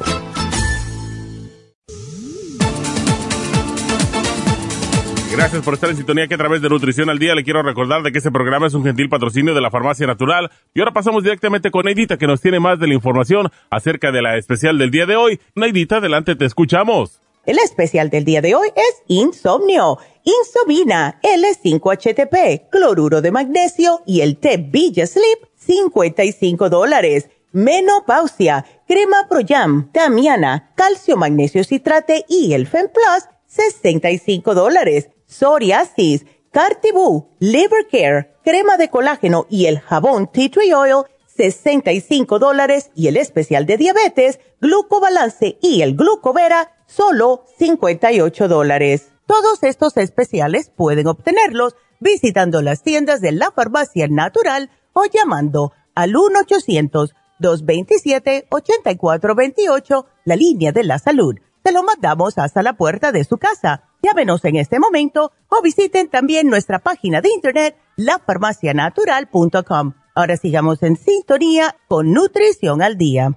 F: Gracias por estar en sintonía que a través de Nutrición al Día le quiero recordar de que este programa es un gentil patrocinio de la Farmacia Natural. Y ahora pasamos directamente con Neidita, que nos tiene más de la información acerca de la especial del día de hoy. Neidita, adelante, te escuchamos.
G: El especial del día de hoy es Insomnio, Insomina, L cinco H T P, cloruro de magnesio y el té Bija Sleep, cincuenta y cinco dólares. Menopausia, crema Pro Jam, Damiana, calcio magnesio citrate y el Fem Plus, sesenta y cinco dólares. Psoriasis, Cartibú, Liver Care, crema de colágeno y el jabón Tea Tree Oil, sesenta y cinco dólares. Y el especial de diabetes, Glucobalance y el Glucovera, solo cincuenta y ocho dólares. Todos estos especiales pueden obtenerlos visitando las tiendas de la Farmacia Natural o llamando al uno ochocientos, dos veintisiete, ochenta y cuatro veintiocho, la línea de la salud. Se lo mandamos hasta la puerta de su casa. Llámenos en este momento o visiten también nuestra página de internet, la farmacia natural punto com. Ahora sigamos en sintonía con Nutrición al Día.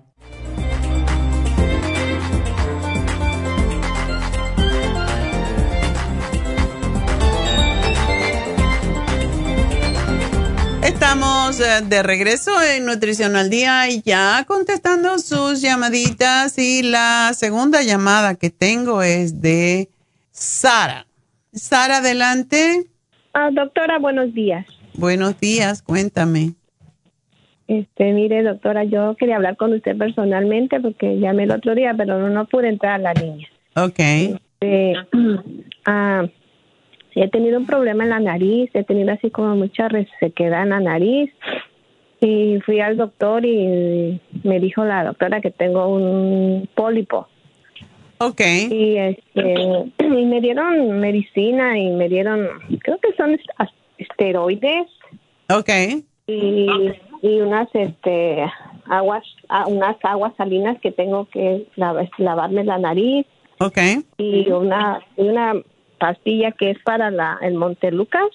D: Estamos de regreso en Nutrición al Día y ya contestando sus llamaditas, y la segunda llamada que tengo es de Sara. Sara, adelante.
I: Ah, doctora, buenos días.
D: Buenos días, cuéntame.
I: Este, mire, doctora, yo quería hablar con usted personalmente porque llamé el otro día, pero no, no pude entrar a la línea.
D: Ok.
I: Este, ah, he tenido un problema en la nariz, he tenido así como mucha resequedad en la nariz y fui al doctor y me dijo la doctora que tengo un pólipo.
D: Okay.
I: Y este y me dieron medicina y me dieron, creo que son esteroides.
D: Okay.
I: Y, y unas este aguas unas aguas salinas que tengo que lavarme la nariz.
D: Okay.
I: Y una y una pastilla que es para la el Montelucas.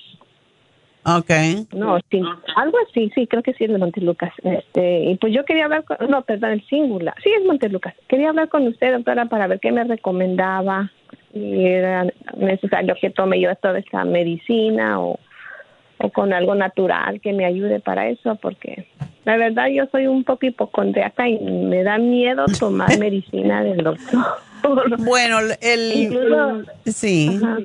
D: Okay.
I: No, sí, algo así, sí, creo que sí es el Montelucas. Este, y pues yo quería hablar con, no, perdón, el Singular. Sí, es Montelucas. Quería hablar con usted, doctora, para ver qué me recomendaba. Si era necesario que tome yo toda esta medicina o, o con algo natural que me ayude para eso, porque la verdad yo soy un poco hipocondriaca y me da miedo tomar medicina del doctor.
D: Bueno, el...
I: Incluso,
D: sí.
I: Ajá.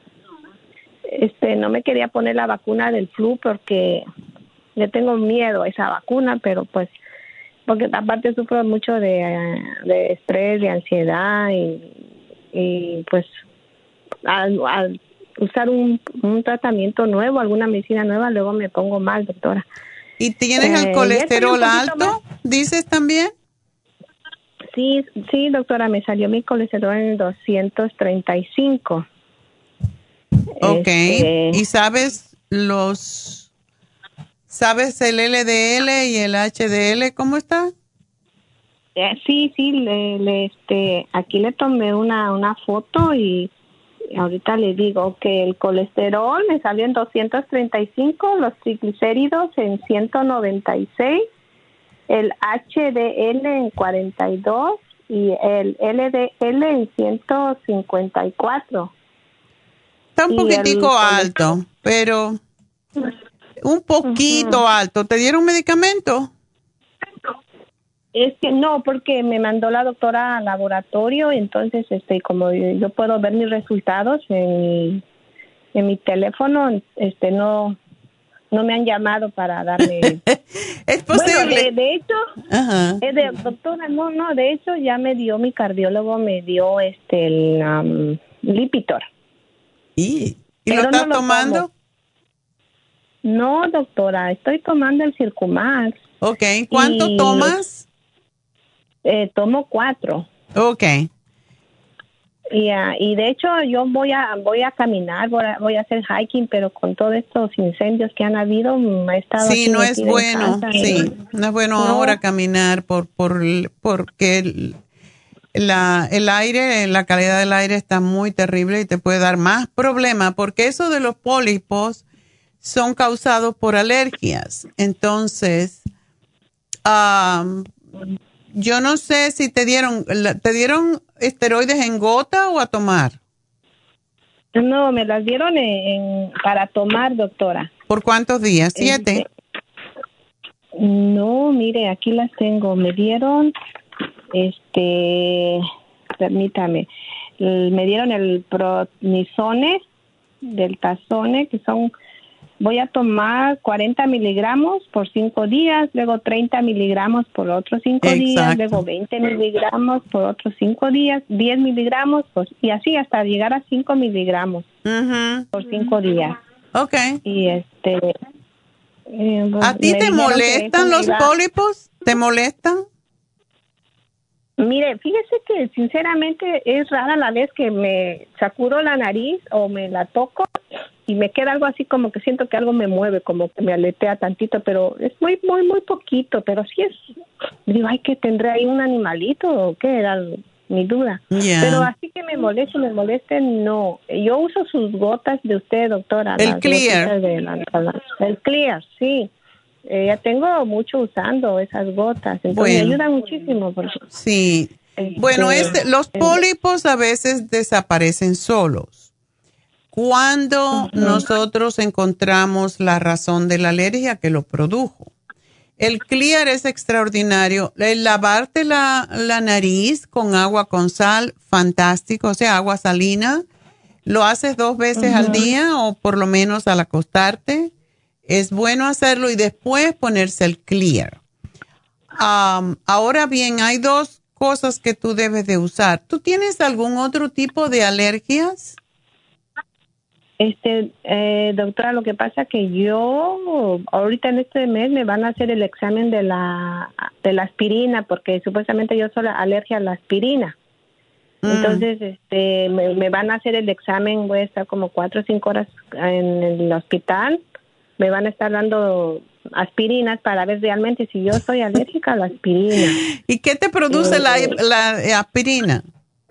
I: Este, no me quería poner la vacuna del flu porque le tengo miedo a esa vacuna, pero pues, porque aparte sufro mucho de, de estrés, de ansiedad y, y pues al, al usar un, un tratamiento nuevo, alguna medicina nueva, luego me pongo mal, doctora.
D: ¿Y tienes eh, el colesterol alto, más? dices también?
I: Sí, sí, doctora, me salió mi colesterol en doscientos treinta y cinco.
D: Ok, este, ¿y sabes los, sabes el L D L y el H D L cómo está?
I: Eh, sí, sí, le, le, este, aquí le tomé una, una foto y ahorita le digo que el colesterol me salió en doscientos treinta y cinco, los triglicéridos en ciento noventa y seis, el H D L en cuarenta y dos y el L D L en ciento cincuenta y cuatro.
D: Está un poquitico alto, pero un poquito uh-huh. alto. ¿Te dieron medicamento?
I: Es que no, porque me mandó la doctora al laboratorio, entonces este, como yo, yo puedo ver mis resultados en mi, en mi teléfono, este, no, no me han llamado para darme.
D: Es posible.
I: Bueno, de, de hecho, uh-huh. eh, de, doctora, no, no, de hecho ya me dio mi cardiólogo, me dio este el um, Lipitor.
D: ¿Y, ¿Y lo estás no tomando?
I: Lo no, doctora, estoy tomando el Circumax.
D: Ok, ¿cuánto y, tomas?
I: Eh, tomo cuatro.
D: Ok.
I: Y, uh, y de hecho yo voy a voy a caminar, voy a, voy a hacer hiking, pero con todos estos incendios que han habido, me he estado
D: sí, no es bueno, sí, no es bueno no. ahora caminar por por porque el, La, el aire, la calidad del aire está muy terrible y te puede dar más problemas porque eso de los pólipos son causados por alergias. Entonces, um, yo no sé si te dieron, ¿te dieron esteroides en gota o a tomar?
I: No, me las dieron en, en, para tomar, doctora.
D: ¿Por cuántos días? ¿Siete?
I: Este, no, mire, aquí las tengo. Me dieron, este, permítame, me dieron el Prednisone, del Tazone, que son, voy a tomar cuarenta miligramos por cinco días, luego treinta miligramos por otros cinco
D: Exacto.
I: días, luego veinte miligramos por otros cinco días, diez miligramos, pues, y así hasta llegar a cinco miligramos
D: Uh-huh.
I: por cinco días.
D: Okay.
I: Y este... Eh, pues,
D: ¿A ti te molestan los
I: iba...
D: pólipos? ¿Te molestan?
I: Mire, fíjese que sinceramente es rara la vez que me sacudo la nariz o me la toco y me queda algo así como que siento que algo me mueve, como que me aletea tantito, pero es muy, muy, muy poquito, pero sí es, digo, ay, que tendré ahí un animalito o qué era mi duda.
D: Yeah.
I: Pero así que me moleste, me moleste, no. Yo uso sus gotas de usted, doctora.
D: El Clear.
I: De la, la, el Clear, sí. Eh, ya tengo mucho usando esas gotas, entonces
D: Bueno.
I: me ayudan muchísimo. Porque,
D: Sí.
I: este,
D: Bueno, este, los pólipos a veces desaparecen solos. Cuando
I: uh-huh.
D: nosotros encontramos la razón de la alergia que lo produjo. El Clear es extraordinario. El lavarte la, la nariz con agua con sal, fantástico. O sea, agua salina. Lo haces dos veces uh-huh. al día o por lo menos al acostarte. Es bueno hacerlo y después ponerse el Clear. Um, ahora bien, hay dos cosas que tú debes de usar. ¿Tú tienes algún otro tipo de alergias?
I: Este, eh, doctora, lo que pasa que yo ahorita en este mes me van a hacer el examen de la de la aspirina porque supuestamente yo soy alergia a la aspirina. Mm. Entonces, este, me, me van a hacer el examen, voy a estar como cuatro o cinco horas en el hospital. Me van a estar dando aspirinas para ver realmente si yo soy alérgica a la aspirina.
D: ¿Y qué te produce eh, la, la aspirina?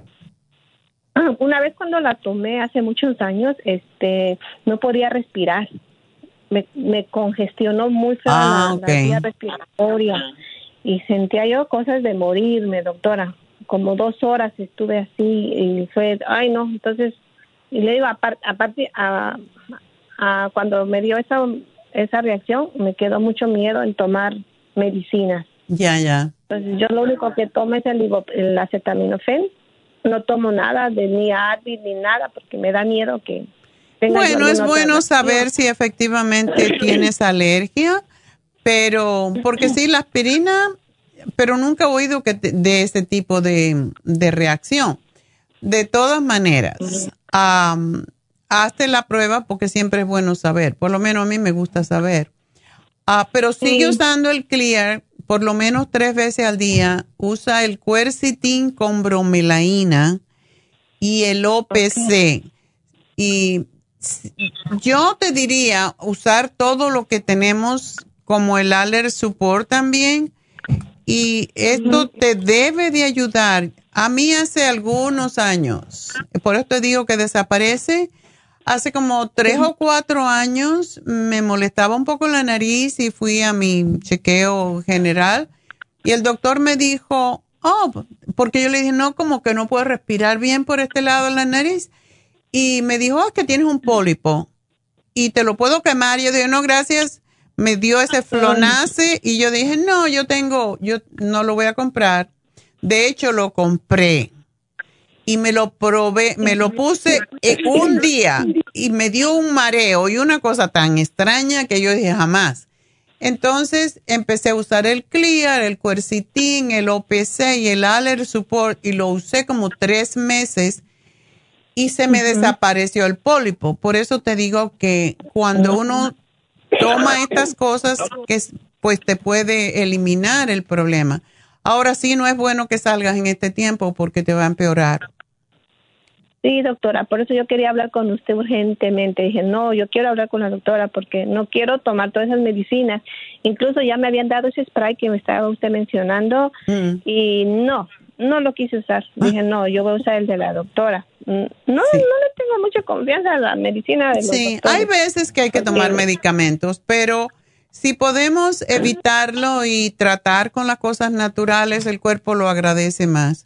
I: Una vez cuando la tomé hace muchos años, este, no podía respirar. Me, me congestionó muy feo
D: ah,
I: la,
D: okay.
I: la vía respiratoria y sentía yo cosas de morirme, doctora. Como dos horas estuve así y fue, ay no, entonces, y le digo, aparte, aparte a, a cuando me dio esa, esa reacción, me quedó mucho miedo en tomar medicinas.
D: Ya, ya.
I: Entonces yo lo único que tomo es el, el acetaminofén. No tomo nada de ni Advil ni nada porque me da miedo que tenga.
D: Bueno, es bueno saber si efectivamente tienes alergia, pero porque sí, la aspirina, pero nunca he oído que te, de ese tipo de, de reacción. De todas maneras, um, hazte la prueba porque siempre es bueno saber. Por lo menos a mí me gusta saber. Uh, pero sigue sí. usando el Clear. Por lo menos tres veces al día, usa el Quercetin con bromelaína y el O P C. Okay. Y yo te diría usar todo lo que tenemos como el Aller Support también. Y esto te debe de ayudar. A mí hace algunos años, por esto te digo que desaparece. Hace como tres o cuatro años me molestaba un poco la nariz y fui a mi chequeo general y el doctor me dijo, oh, porque yo le dije, no, como que no puedo respirar bien por este lado de la nariz. Y me dijo, oh, es que tienes un pólipo y te lo puedo quemar. Y yo dije, no, gracias. Me dio ese Flonase y yo dije, no, yo tengo, yo no lo voy a comprar. De hecho, lo compré. Y me lo probé, me lo puse un día y me dio un mareo y una cosa tan extraña que yo dije jamás. Entonces empecé a usar el Clear, el Quercetin, el O P C y el Aller Support y lo usé como tres meses y se me uh-huh. desapareció el pólipo. Por eso te digo que cuando uno toma estas cosas, que pues te puede eliminar el problema. Ahora sí, no es bueno que salgas en este tiempo porque te va a empeorar.
I: Sí, doctora, por eso yo quería hablar con usted urgentemente. Dije, no, yo quiero hablar con la doctora porque no quiero tomar todas esas medicinas. Incluso ya me habían dado ese spray que me estaba usted mencionando mm. y no, no lo quise usar. Ah. Dije, no, yo voy a usar el de la doctora. No, sí. no le tengo mucha confianza a la medicina de los
D: Sí,
I: doctores.
D: Hay veces que hay que tomar porque... medicamentos, pero si podemos evitarlo y tratar con las cosas naturales, el cuerpo lo agradece más.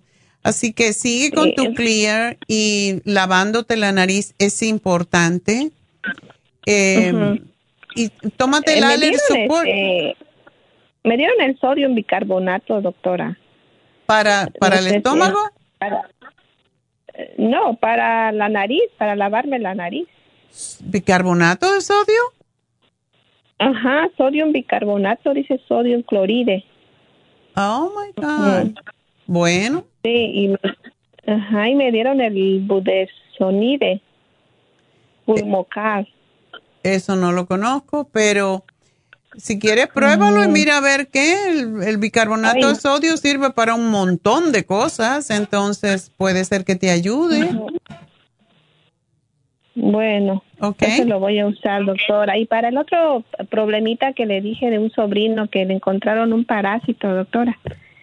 D: Así que sigue con tu Clear y lavándote la nariz es importante. Eh, uh-huh. Y tómate el
I: eh,
D: Aller Support.
I: Este, me dieron el sodio en bicarbonato, doctora.
D: ¿Para, para
I: no
D: el estómago?
I: Para, no, para la nariz, para lavarme la nariz.
D: ¿Bicarbonato de sodio?
I: Ajá, sodio en bicarbonato, dice sodio en cloride.
D: Oh, my God. Uh-huh. Bueno.
I: Sí, y me, ajá, y me dieron el budesonide, Pulmocar.
D: Eso no lo conozco, pero si quieres pruébalo y mira a ver qué. El, el bicarbonato Ay. de sodio sirve para un montón de cosas, entonces puede ser que te ayude.
I: Bueno,
D: okay.
I: Eso lo voy a usar, doctora. Y para el otro problemita que le dije de un sobrino que le encontraron un parásito, doctora.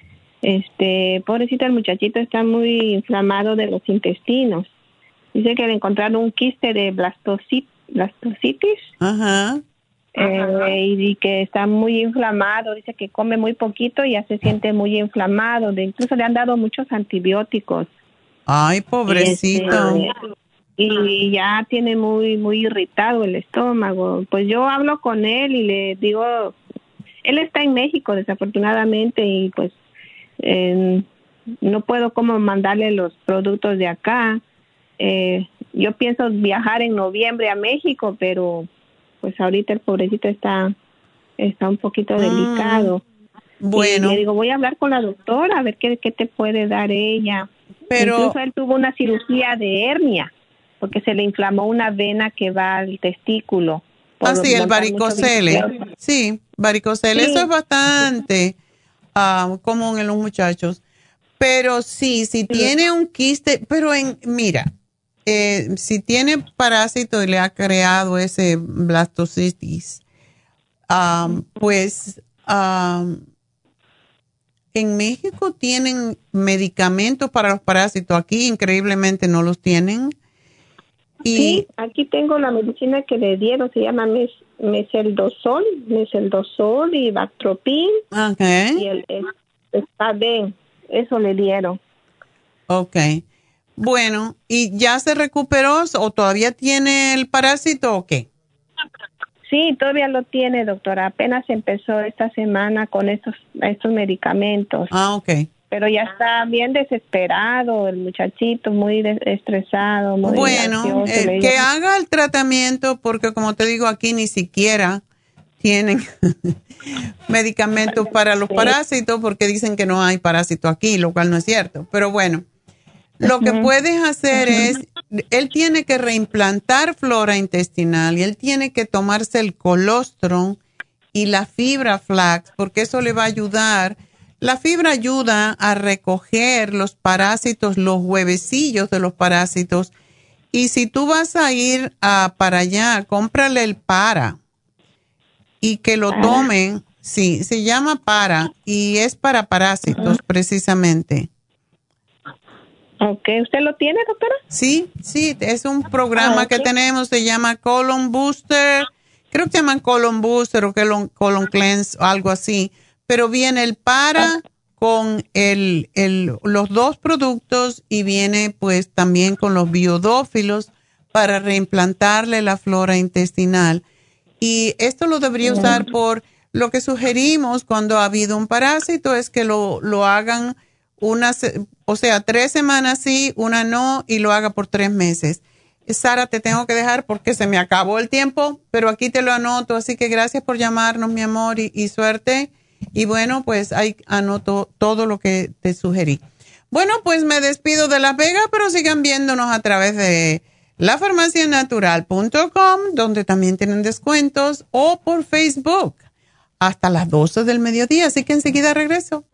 I: Este, pobrecito el muchachito está muy inflamado de los intestinos. Dice que le encontraron un quiste de blastocitis. blastocitis.
D: Ajá.
I: Eh, y, y que está muy inflamado, dice que come muy poquito y ya se siente muy inflamado, de, incluso le han dado muchos antibióticos.
D: Ay, pobrecito.
I: Y, este, y ya tiene muy muy irritado el estómago. Pues yo hablo con él y le digo, él está en México desafortunadamente y pues eh, no puedo como mandarle los productos de acá. Eh, yo pienso viajar en noviembre a México, pero pues ahorita el pobrecito está está un poquito delicado.
D: Mm, bueno.
I: Y le digo, voy a hablar con la doctora a ver qué, qué te puede dar ella.
D: Pero
I: incluso él tuvo una cirugía de hernia porque se le inflamó una vena que va al testículo.
D: Ah, sí, el varicocele. Sí, varicocele. Sí. Eso es bastante uh, común en los muchachos. Pero sí, si sí. tiene un quiste, pero en, mira, Eh, si tiene parásito y le ha creado ese blastocitis, um, pues um, en México tienen medicamentos para los parásitos. Aquí increíblemente no los tienen. Y
I: sí, aquí tengo la medicina que le dieron, se llama mes, meseldosol, meseldosol y Bactropin.
D: Okay.
I: Y el, el Staden, eso le dieron.
D: Okay. Bueno, ¿y ya se recuperó o todavía tiene el parásito o qué?
I: Sí, todavía lo tiene, doctora. Apenas empezó esta semana con estos, estos medicamentos.
D: Ah, ok.
I: Pero ya está bien desesperado el muchachito, muy de- estresado. Muy
D: bueno, eh, que haga el tratamiento porque como te digo, aquí ni siquiera tienen medicamentos para los sí. parásitos porque dicen que no hay parásito aquí, lo cual no es cierto. Pero bueno. Lo que puedes hacer uh-huh. es, él tiene que reimplantar flora intestinal y él tiene que tomarse el colostrum y la fibra flax porque eso le va a ayudar. La fibra ayuda a recoger los parásitos, los huevecillos de los parásitos. Y si tú vas a ir a, para allá, cómprale el para y que lo tomen. Sí, se llama para y es para parásitos uh-huh. precisamente.
I: Ok, ¿usted lo tiene, doctora?
D: Sí, sí, es un programa ah, okay. que tenemos, se llama Colon Booster, creo que se llaman Colon Booster o Colon, Colon Cleanse o algo así, pero viene el para ah. con el, el, los dos productos y viene pues también con los biodófilos para reimplantarle la flora intestinal. Y esto lo debería mm. usar por, lo que sugerimos cuando ha habido un parásito es que lo, lo hagan una, o sea, tres semanas sí, una no, y lo haga por tres meses. Sara, te tengo que dejar porque se me acabó el tiempo, pero aquí te lo anoto, así que gracias por llamarnos, mi amor, y, y suerte. Y bueno, pues ahí anoto todo lo que te sugerí. Bueno, pues me despido de Las Vegas, pero sigan viéndonos a través de la farmacia natural punto com, donde también tienen descuentos, o por Facebook, hasta las doce del mediodía, así que enseguida regreso.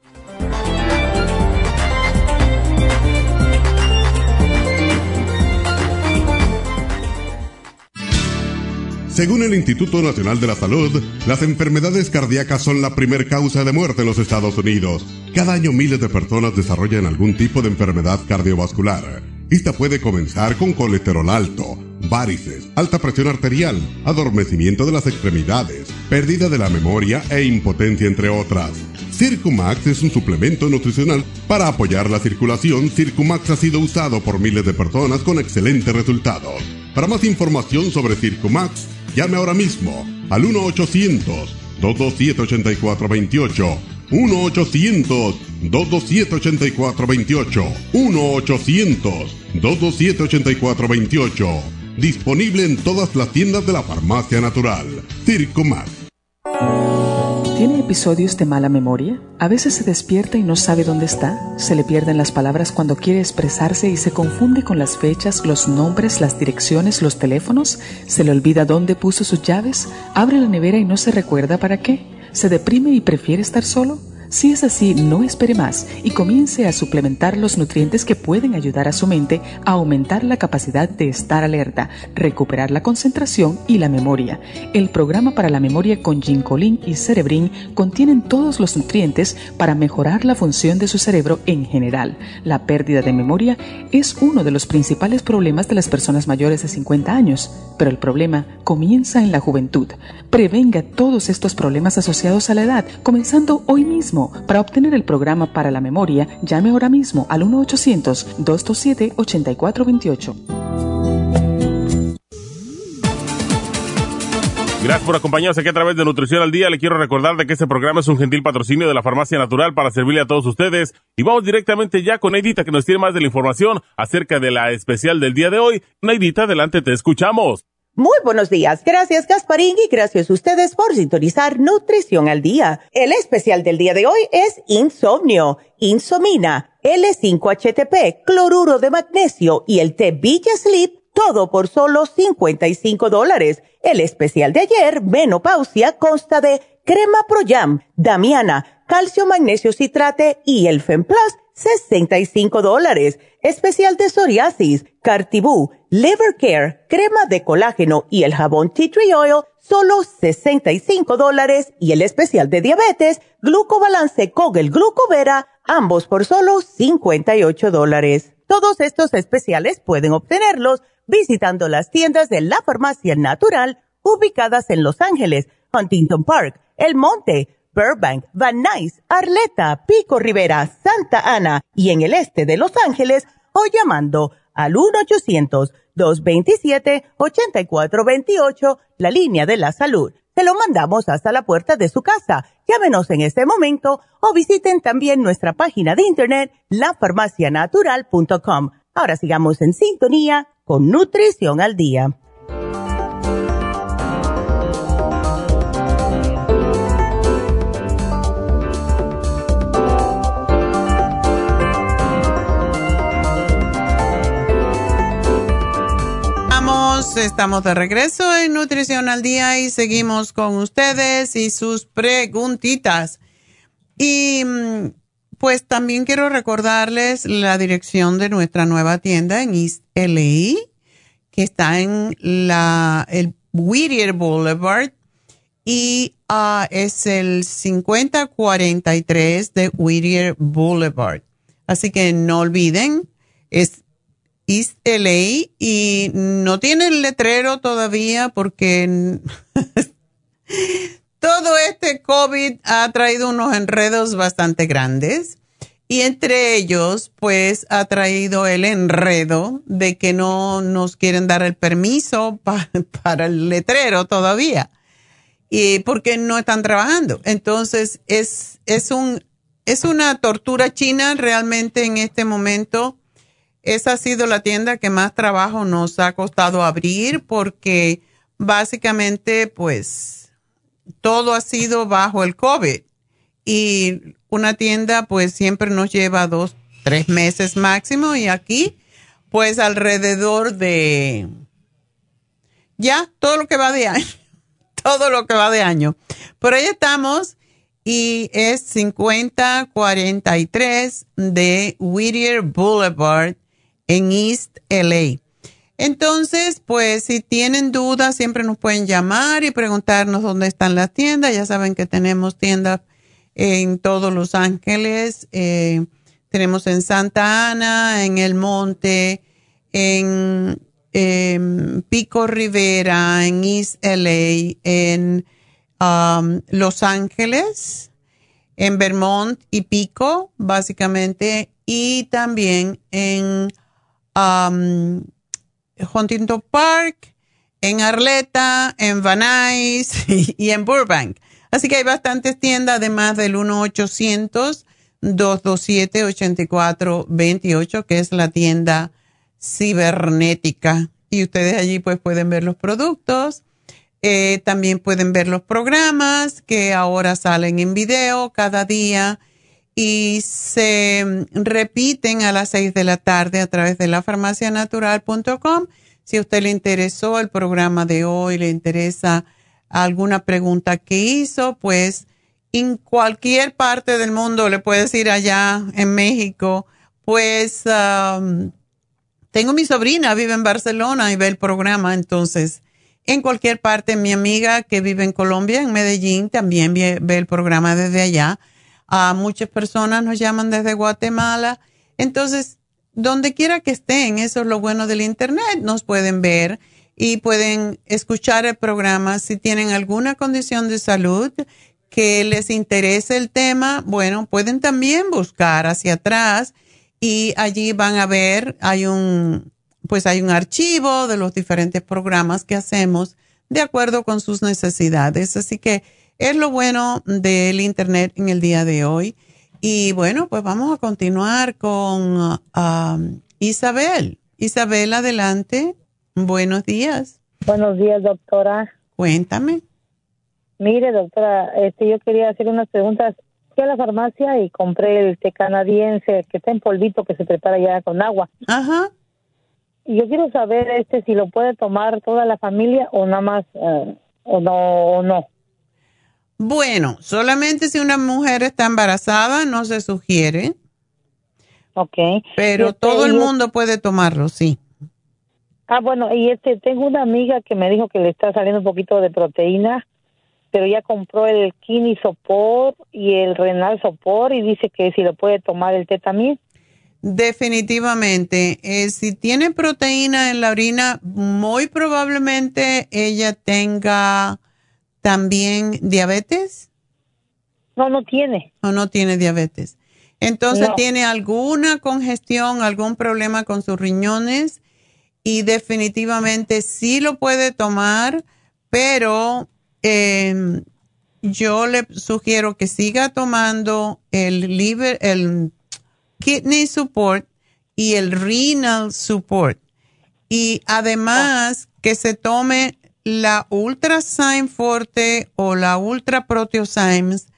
A: Según el Instituto Nacional de la Salud, las enfermedades cardíacas son la primer causa de muerte en los Estados Unidos. Cada año miles de personas desarrollan algún tipo de enfermedad cardiovascular. Esta puede comenzar con colesterol alto, varices, alta presión arterial, adormecimiento de las extremidades, pérdida de la memoria e impotencia, entre otras. Circumax es un suplemento nutricional para apoyar la circulación. Circumax ha sido usado por miles de personas con excelentes resultados. Para más información sobre Circumax, llame ahora mismo al uno ochocientos, dos dos siete, ocho cuatro dos ocho. uno ochocientos, dos dos siete, ocho cuatro dos ocho. uno ochocientos, dos dos siete, ocho cuatro dos ocho. Disponible en todas las tiendas de la Farmacia Natural. Circumax.
E: ¿Tiene episodios de mala memoria? A veces se despierta y no sabe dónde está. Se le pierden las palabras cuando quiere expresarse y se confunde con las fechas, los nombres, las direcciones, los teléfonos. Se le olvida dónde puso sus llaves. Abre la nevera y no se recuerda para qué. ¿Se deprime y prefiere estar solo? Si es así, no espere más y comience a suplementar los nutrientes que pueden ayudar a su mente a aumentar la capacidad de estar alerta, recuperar la concentración y la memoria. El programa para la memoria con Ginkolin y Cerebrin contienen todos los nutrientes para mejorar la función de su cerebro en general. La pérdida de memoria es uno de los principales problemas de las personas mayores de cincuenta años, pero el problema comienza en la juventud. Prevenga todos estos problemas asociados a la edad, comenzando hoy mismo. Para obtener el programa para la memoria, llame ahora mismo al uno ochocientos, dos dos siete, ocho cuatro dos ocho.
F: Gracias por acompañarnos aquí a través de Nutrición al Día. Le quiero recordar de que este programa es un gentil patrocinio de la Farmacia Natural para servirle a todos ustedes. Y vamos directamente ya con Neidita, que nos tiene más de la información acerca de la especial del día de hoy. Neidita, adelante, te escuchamos.
G: Muy buenos días. Gracias, Gasparín, y gracias a ustedes por sintonizar Nutrición al Día. El especial del día de hoy es Insomnio, Insomina, L cinco H T P, cloruro de magnesio y el té Villa Sleep, todo por solo cincuenta y cinco dólares. El especial de ayer, Menopausia, consta de crema Pro Jam, Damiana, calcio magnesio citrate y el Femplus, sesenta y cinco dólares. Especial de psoriasis, Cartibú, Liver Care, crema de colágeno y el jabón Tea Tree Oil, solo sesenta y cinco dólares. Y el especial de diabetes, Glucobalance con el Glucovera, ambos por solo cincuenta y ocho dólares. Todos estos especiales pueden obtenerlos visitando las tiendas de la Farmacia Natural ubicadas en Los Ángeles, Huntington Park, El Monte, Burbank, Van Nuys, Arleta, Pico Rivera, Santa Ana y en el este de Los Ángeles, o llamando al uno ochocientos, dos veintisiete, ochenta y cuatro veintiocho, la línea de la salud. Se lo mandamos hasta la puerta de su casa. Llámenos en este momento o visiten también nuestra página de internet, la farmacia natural punto com. Ahora sigamos en sintonía con Nutrición al Día.
D: Estamos de regreso en Nutrición al Día y seguimos con ustedes y sus preguntitas. Y pues también quiero recordarles la dirección de nuestra nueva tienda en East L A, que está en la el Whittier Boulevard y uh, es el cincuenta cuarenta y tres de Whittier Boulevard. Así que no olviden, es East L A y no tiene el letrero todavía porque todo este COVID ha traído unos enredos bastante grandes y entre ellos pues ha traído el enredo de que no nos quieren dar el permiso pa, para el letrero todavía y porque no están trabajando. Entonces es, es, un, es una tortura china realmente en este momento. Esa ha sido la tienda que más trabajo nos ha costado abrir porque básicamente pues todo ha sido bajo el COVID y una tienda pues siempre nos lleva dos, tres meses máximo y aquí pues alrededor de ya todo lo que va de año, todo lo que va de año. Por ahí estamos y es cincuenta cuarenta y tres de Whittier Boulevard en East L A. Entonces, pues, si tienen dudas, siempre nos pueden llamar y preguntarnos dónde están las tiendas. Ya saben que tenemos tiendas en todos Los Ángeles. Eh, tenemos en Santa Ana, en El Monte, en eh, Pico Rivera, en East L A, en um, Los Ángeles, en Vermont y Pico, básicamente, y también en um, Huntington Park, en Arleta, en Van Nuys y, y en Burbank. Así que hay bastantes tiendas, además del uno ochocientos, dos dos siete, ocho cuatro dos ocho, que es la tienda cibernética. Y ustedes allí pues pueden ver los productos. Eh, también pueden ver los programas que ahora salen en video cada día y se repiten a las seis de la tarde a través de la farmacia natural punto com. Si a usted le interesó el programa de hoy, le interesa alguna pregunta que hizo, pues en cualquier parte del mundo, le puede decir allá en México, pues um, tengo mi sobrina, vive en Barcelona y ve el programa, entonces en cualquier parte, mi amiga que vive en Colombia, en Medellín, también ve, ve el programa desde allá. Uh, muchas personas nos llaman desde Guatemala. Entonces, donde quiera que estén, eso es lo bueno del Internet, nos pueden ver y pueden escuchar el programa. Si tienen alguna condición de salud que les interese el tema, bueno, pueden también buscar hacia atrás y allí van a ver, hay un... pues hay un archivo de los diferentes programas que hacemos de acuerdo con sus necesidades. Así que es lo bueno del Internet en el día de hoy. Y bueno, pues vamos a continuar con uh, Isabel. Isabel, adelante. Buenos días.
J: Buenos días, doctora.
D: Cuéntame.
J: Mire, doctora, este, yo quería hacer unas preguntas. Fui a la farmacia y compré el té canadiense que está en polvito, que se prepara ya con agua.
D: Ajá.
J: Y yo quiero saber este si lo puede tomar toda la familia o nada más, uh, o no, o no.
D: Bueno, solamente si una mujer está embarazada no se sugiere.
J: Ok.
D: Pero
J: este,
D: todo el
J: yo,
D: mundo puede tomarlo, sí.
J: Ah, bueno, y este, tengo una amiga que me dijo que le está saliendo un poquito de proteína, pero ya compró el Kidney Support y el Renal Support y dice que si lo puede tomar el té también.
D: Definitivamente. Eh, si tiene proteína en la orina, muy probablemente ella tenga también diabetes.
J: No, no tiene.
D: O no tiene diabetes. Entonces
J: no.
D: tiene alguna congestión, algún problema con sus riñones y definitivamente sí lo puede tomar, pero eh, yo le sugiero que siga tomando el liver, el Kidney Support y el Renal Support. Y además que se tome la Ultra Syme Forte o la Ultra Proteosymes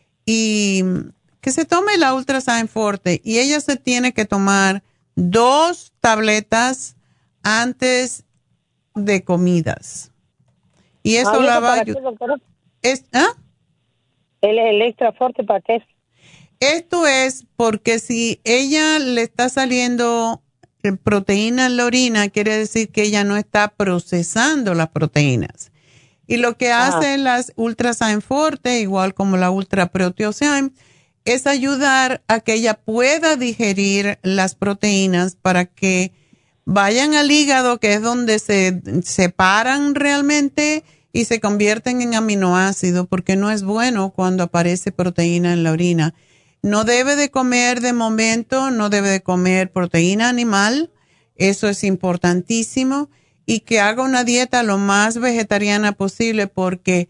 D: y que se tome la Ultra Syme Forte y ella se tiene que tomar dos tabletas antes de comidas. Y eso
J: ah,
D: la va a
J: ayudar.
D: ¿Ah?
J: ¿El, el extra fuerte para qué?
D: Esto es porque si ella le está saliendo proteína en la orina, quiere decir que ella no está procesando las proteínas. Y lo que
J: Ajá.
D: hacen las Ultra Syme Forte, igual como la Ultra Proteosyme, es ayudar a que ella pueda digerir las proteínas para que vayan al hígado, que es donde se separan realmente y se convierten en aminoácidos, porque no es bueno cuando aparece proteína en la orina. No debe de comer de momento, no debe de comer proteína animal, eso es importantísimo, y que haga una dieta lo más vegetariana posible, porque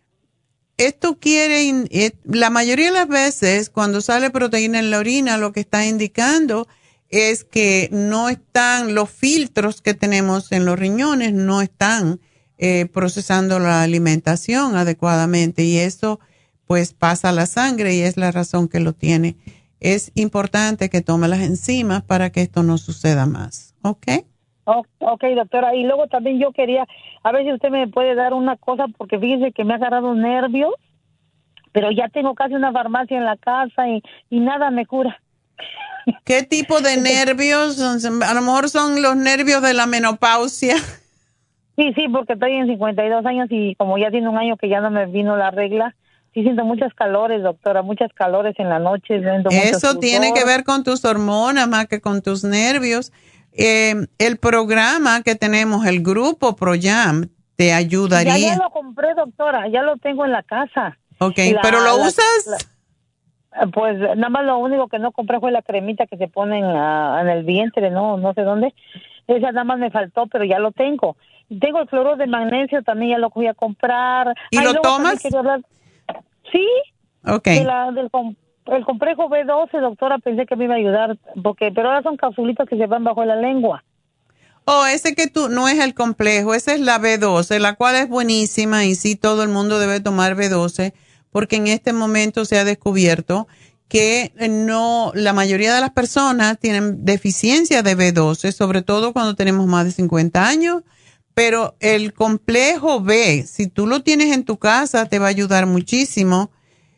D: esto quiere, la mayoría de las veces cuando sale proteína en la orina, lo que está indicando es que no están, los filtros que tenemos en los riñones no están eh, procesando la alimentación adecuadamente, y eso pues pasa a la sangre y es la razón que lo tiene. Es importante que tome las enzimas para que esto no suceda más. ¿Ok?
J: Oh, ok, doctora. Y luego también yo quería, a ver si usted me puede dar una cosa, porque fíjese que me ha agarrado un nervio, pero ya tengo casi una farmacia en la casa y, y nada me cura.
D: ¿Qué tipo de nervios? A lo mejor son los nervios de la menopausia.
J: Sí, sí, porque estoy en cincuenta y dos años y como ya tiene un año que ya no me vino la regla, sí siento muchas calores, doctora, muchas calores en la noche.
D: Eso tiene que ver con tus hormonas más que con tus nervios. Eh, el programa que tenemos, el grupo ProYam, te ayudaría.
J: Ya, ya lo compré, doctora, ya lo tengo en la casa.
D: Ok,
J: la,
D: ¿pero lo
J: la,
D: usas?
J: La, Pues nada más lo único que no compré fue la cremita que se ponen uh, en el vientre, no no sé dónde. Esa nada más me faltó, pero ya lo tengo. Tengo el cloruro de magnesio, también ya lo voy a comprar.
D: ¿Y Ay, lo tomas?
J: Hablar... Sí.
D: Okay.
J: De la, del el complejo B doce, doctora, pensé que me iba a ayudar, porque pero ahora son capsulitas que se van bajo la lengua.
D: Oh, ese que tú, no es el complejo, esa es la B doce, la cual es buenísima y sí, todo el mundo debe tomar B doce, porque en este momento se ha descubierto que no, la mayoría de las personas tienen deficiencia de B doce, sobre todo cuando tenemos más de cincuenta años, pero el complejo B, si tú lo tienes en tu casa, te va a ayudar muchísimo.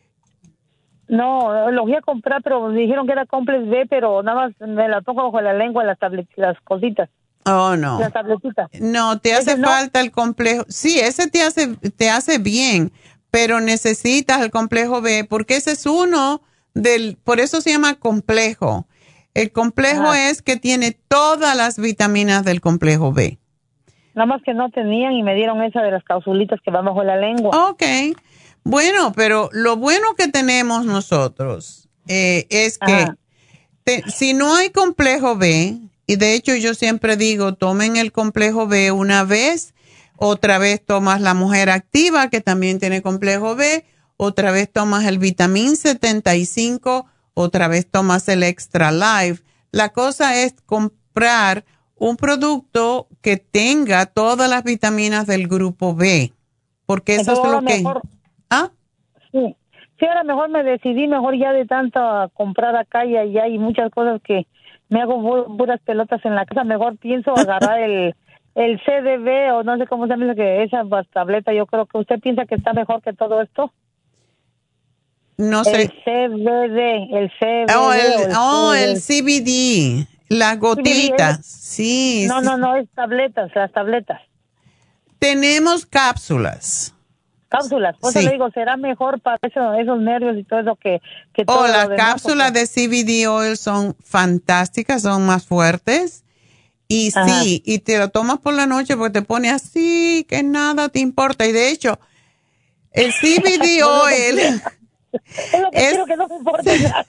J: No, lo voy a comprar, pero me dijeron que era complex B, pero nada más me la pongo bajo la lengua, las tablet, las cositas.
D: Oh, no.
J: Las tabletitas.
D: No, te hace falta no? el complejo. Sí, ese te hace, te hace bien, pero necesitas el complejo B, porque ese es uno del, por eso se llama complejo. El complejo Ajá. es que tiene todas las vitaminas del complejo B.
J: Nada más que no tenían y me dieron esa de las capsulitas que van bajo la lengua.
D: Ok. Bueno, pero lo bueno que tenemos nosotros eh, es que te, si no hay complejo B, y de hecho yo siempre digo, tomen el complejo B una vez, otra vez tomas la mujer activa, que también tiene complejo B, otra vez tomas el vitamín setenta y cinco, otra vez tomas el Extra Life. La cosa es comprar un producto que tenga todas las vitaminas del grupo B, porque eso Entonces, es lo que...
J: Mejor,
D: ¿Ah?
J: Sí. sí, ahora mejor me decidí, mejor ya de tanto comprar acá y allá y muchas cosas que me hago puras pelotas en la casa, mejor pienso agarrar el, el C D B o no sé cómo se llama, que esa tableta, yo creo que usted piensa que está mejor que todo esto.
D: No sé.
J: El C B D, el C B D.
D: Oh, el,
J: el,
D: oh, el C B D, las gotitas. Sí.
J: No,
D: sí.
J: no, no, es tabletas, las tabletas.
D: Tenemos cápsulas.
J: Cápsulas, pues sí. le digo, será mejor para eso, esos nervios y todo eso que, que
D: todo. Oh, las
J: lo demás,
D: cápsulas porque... de C B D oil son fantásticas, son más fuertes. Y Ajá. sí, y te lo tomas por la noche porque te pone así, que nada te importa. Y de hecho, el C B D oil...
J: es lo que es, quiero que no me importe nada.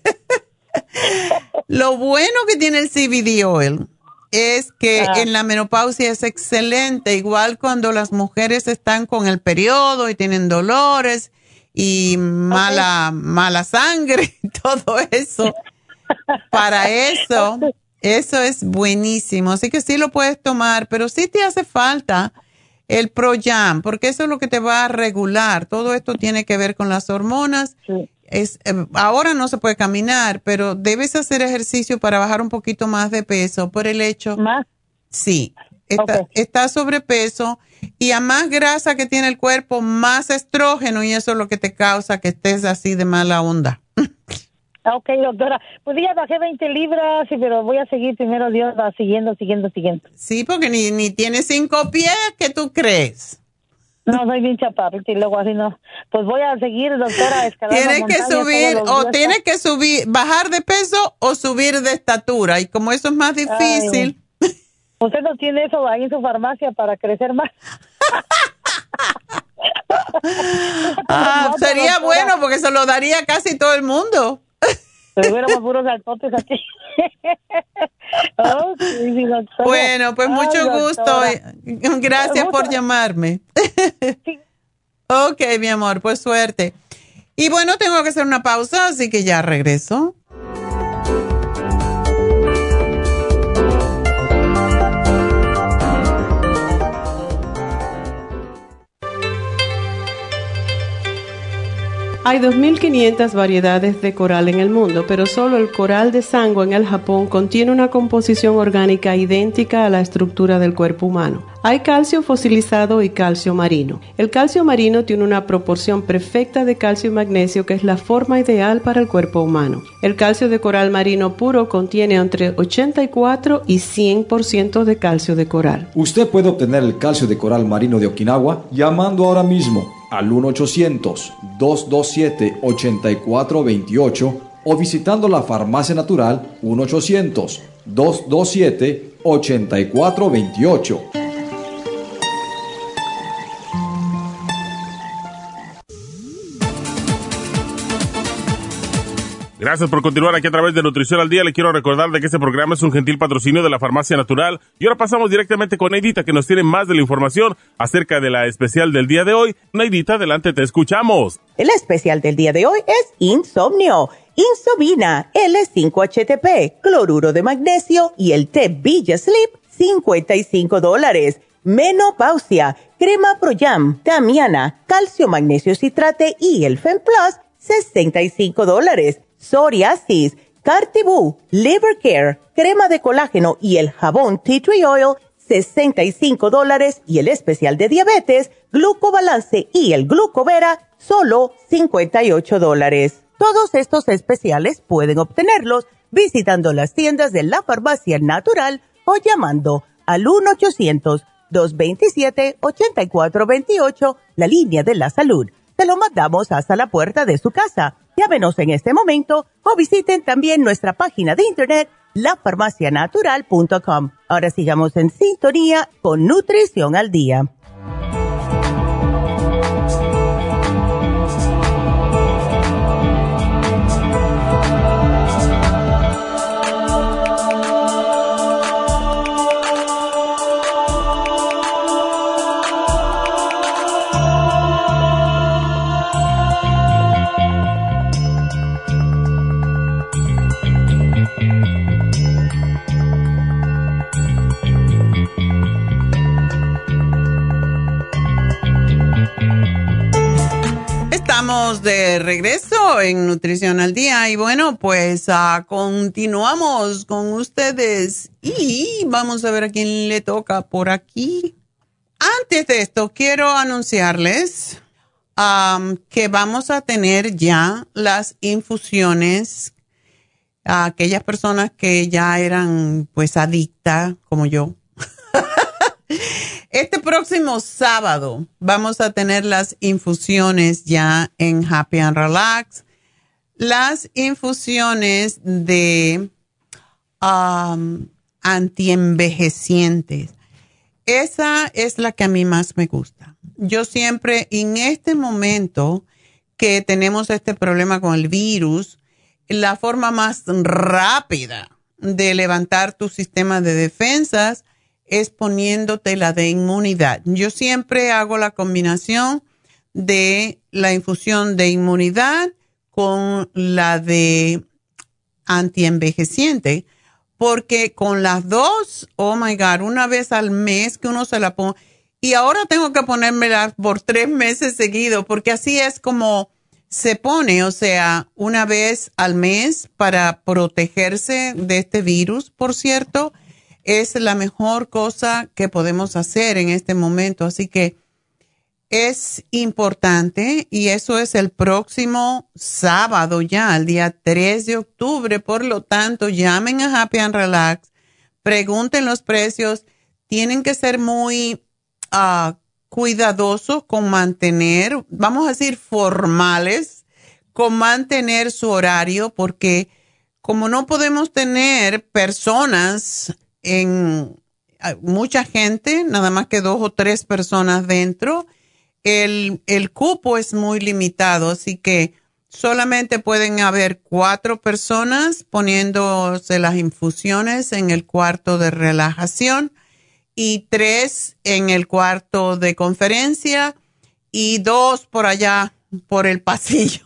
D: Lo bueno que tiene el C B D oil es que ah. en la menopausia es excelente, igual cuando las mujeres están con el periodo y tienen dolores y mala, okay. mala sangre y todo eso. Para eso, eso es buenísimo. Así que sí lo puedes tomar, pero sí te hace falta el ProYam, porque eso es lo que te va a regular. Todo esto tiene que ver con las hormonas. Sí. Es, eh, ahora no se puede caminar, pero debes hacer ejercicio para bajar un poquito más de peso por el hecho.
J: ¿Más?
D: Sí, está, okay. está sobrepeso y a más grasa que tiene el cuerpo, más estrógeno y eso es lo que te causa que estés así de mala onda.
J: Ok, doctora. Pues ya bajé veinte libras, sí, pero voy a seguir primero Dios, va siguiendo, siguiendo, siguiendo.
D: Sí, porque ni, ni tienes cinco pies, ¿qué tú crees?
J: No, soy bien chaparrita y luego así no. Pues voy a seguir, doctora, escalando
D: Tienes que subir, o tienes que subir, bajar de peso o subir de estatura. Y como eso es más difícil.
J: Ay, ¿usted no tiene eso ahí en su farmacia para crecer más?
D: ah, sería doctora. Bueno porque se lo daría casi todo el mundo.
J: Pero hubiéramos puros altotes aquí. oh, sí, sí,
D: bueno, pues mucho Ay, gusto. Gracias por gusto. llamarme. sí. Ok, mi amor, pues suerte. Y bueno, tengo que hacer una pausa, así que ya regreso.
B: Hay dos mil quinientas variedades de coral en el mundo, pero solo el coral de Sango en el Japón contiene una composición orgánica idéntica a la estructura del cuerpo humano. Hay calcio fosilizado y calcio marino. El calcio marino tiene una proporción perfecta de calcio y magnesio que es la forma ideal para el cuerpo humano. El calcio de coral marino puro contiene entre ochenta y cuatro y cien por ciento de calcio de coral.
K: Usted puede obtener el calcio de coral marino de Okinawa llamando ahora mismo al uno ochocientos, dos dos siete, ocho cuatro dos ocho o visitando la Farmacia Natural uno ochocientos, dos dos siete, ocho cuatro dos ocho.
F: Gracias por continuar aquí a través de Nutrición al Día. Le quiero recordar de que este programa es un gentil patrocinio de la Farmacia Natural. Y ahora pasamos directamente con Neidita, que nos tiene más de la información acerca de la especial del día de hoy. Neidita, adelante, te escuchamos.
G: El especial del día de hoy es insomnio, Insomina, L cinco H T P, cloruro de magnesio y el té Villa Sleep, cincuenta y cinco dólares. Menopausia, crema Pro Jam, Damiana, calcio magnesio citrate y el Fem Plus, sesenta y cinco dólares. Psoriasis, Cartibú, Liver Care, crema de colágeno y el jabón Tea Tree Oil, sesenta y cinco dólares. Y el especial de diabetes, Glucobalance y el Glucovera, solo cincuenta y ocho dólares. Todos estos especiales pueden obtenerlos visitando las tiendas de la Farmacia Natural o llamando al uno ochocientos, dos veintisiete, ochenta y cuatro veintiocho, la línea de la salud. Te lo mandamos hasta la puerta de su casa. Llámenos en este momento o visiten también nuestra página de internet, la farmacia natural punto com. Ahora sigamos en sintonía con Nutrición al Día.
D: Estamos de regreso en Nutrición al Día y bueno, pues uh, continuamos con ustedes y vamos a ver a quién le toca por aquí. Antes de esto, quiero anunciarles um, que vamos a tener ya las infusiones a aquellas personas que ya eran pues adictas como yo. Este próximo sábado vamos a tener las infusiones ya en Happy and Relax. Las infusiones de um, antienvejecientes. Esa es la que a mí más me gusta. Yo siempre, en este momento que tenemos este problema con el virus, la forma más rápida de levantar tu sistema de defensas es poniéndote la de inmunidad. Yo siempre hago la combinación de la infusión de inmunidad con la de antienvejeciente, porque con las dos, oh my God, una vez al mes que uno se la pone, y ahora tengo que ponérmela por tres meses seguidos, porque así es como se pone, o sea, una vez al mes para protegerse de este virus, por cierto. Es la mejor cosa que podemos hacer en este momento. Así que es importante y eso es el próximo sábado ya, el día tres de octubre. Por lo tanto, llamen a Happy and Relax, pregunten los precios. Tienen que ser muy uh, cuidadosos con mantener, vamos a decir formales, con mantener su horario porque como no podemos tener personas en mucha gente, nada más que dos o tres personas dentro, el, el cupo es muy limitado, así que solamente pueden haber cuatro personas poniéndose las infusiones en el cuarto de relajación y tres en el cuarto de conferencia y dos por allá por el pasillo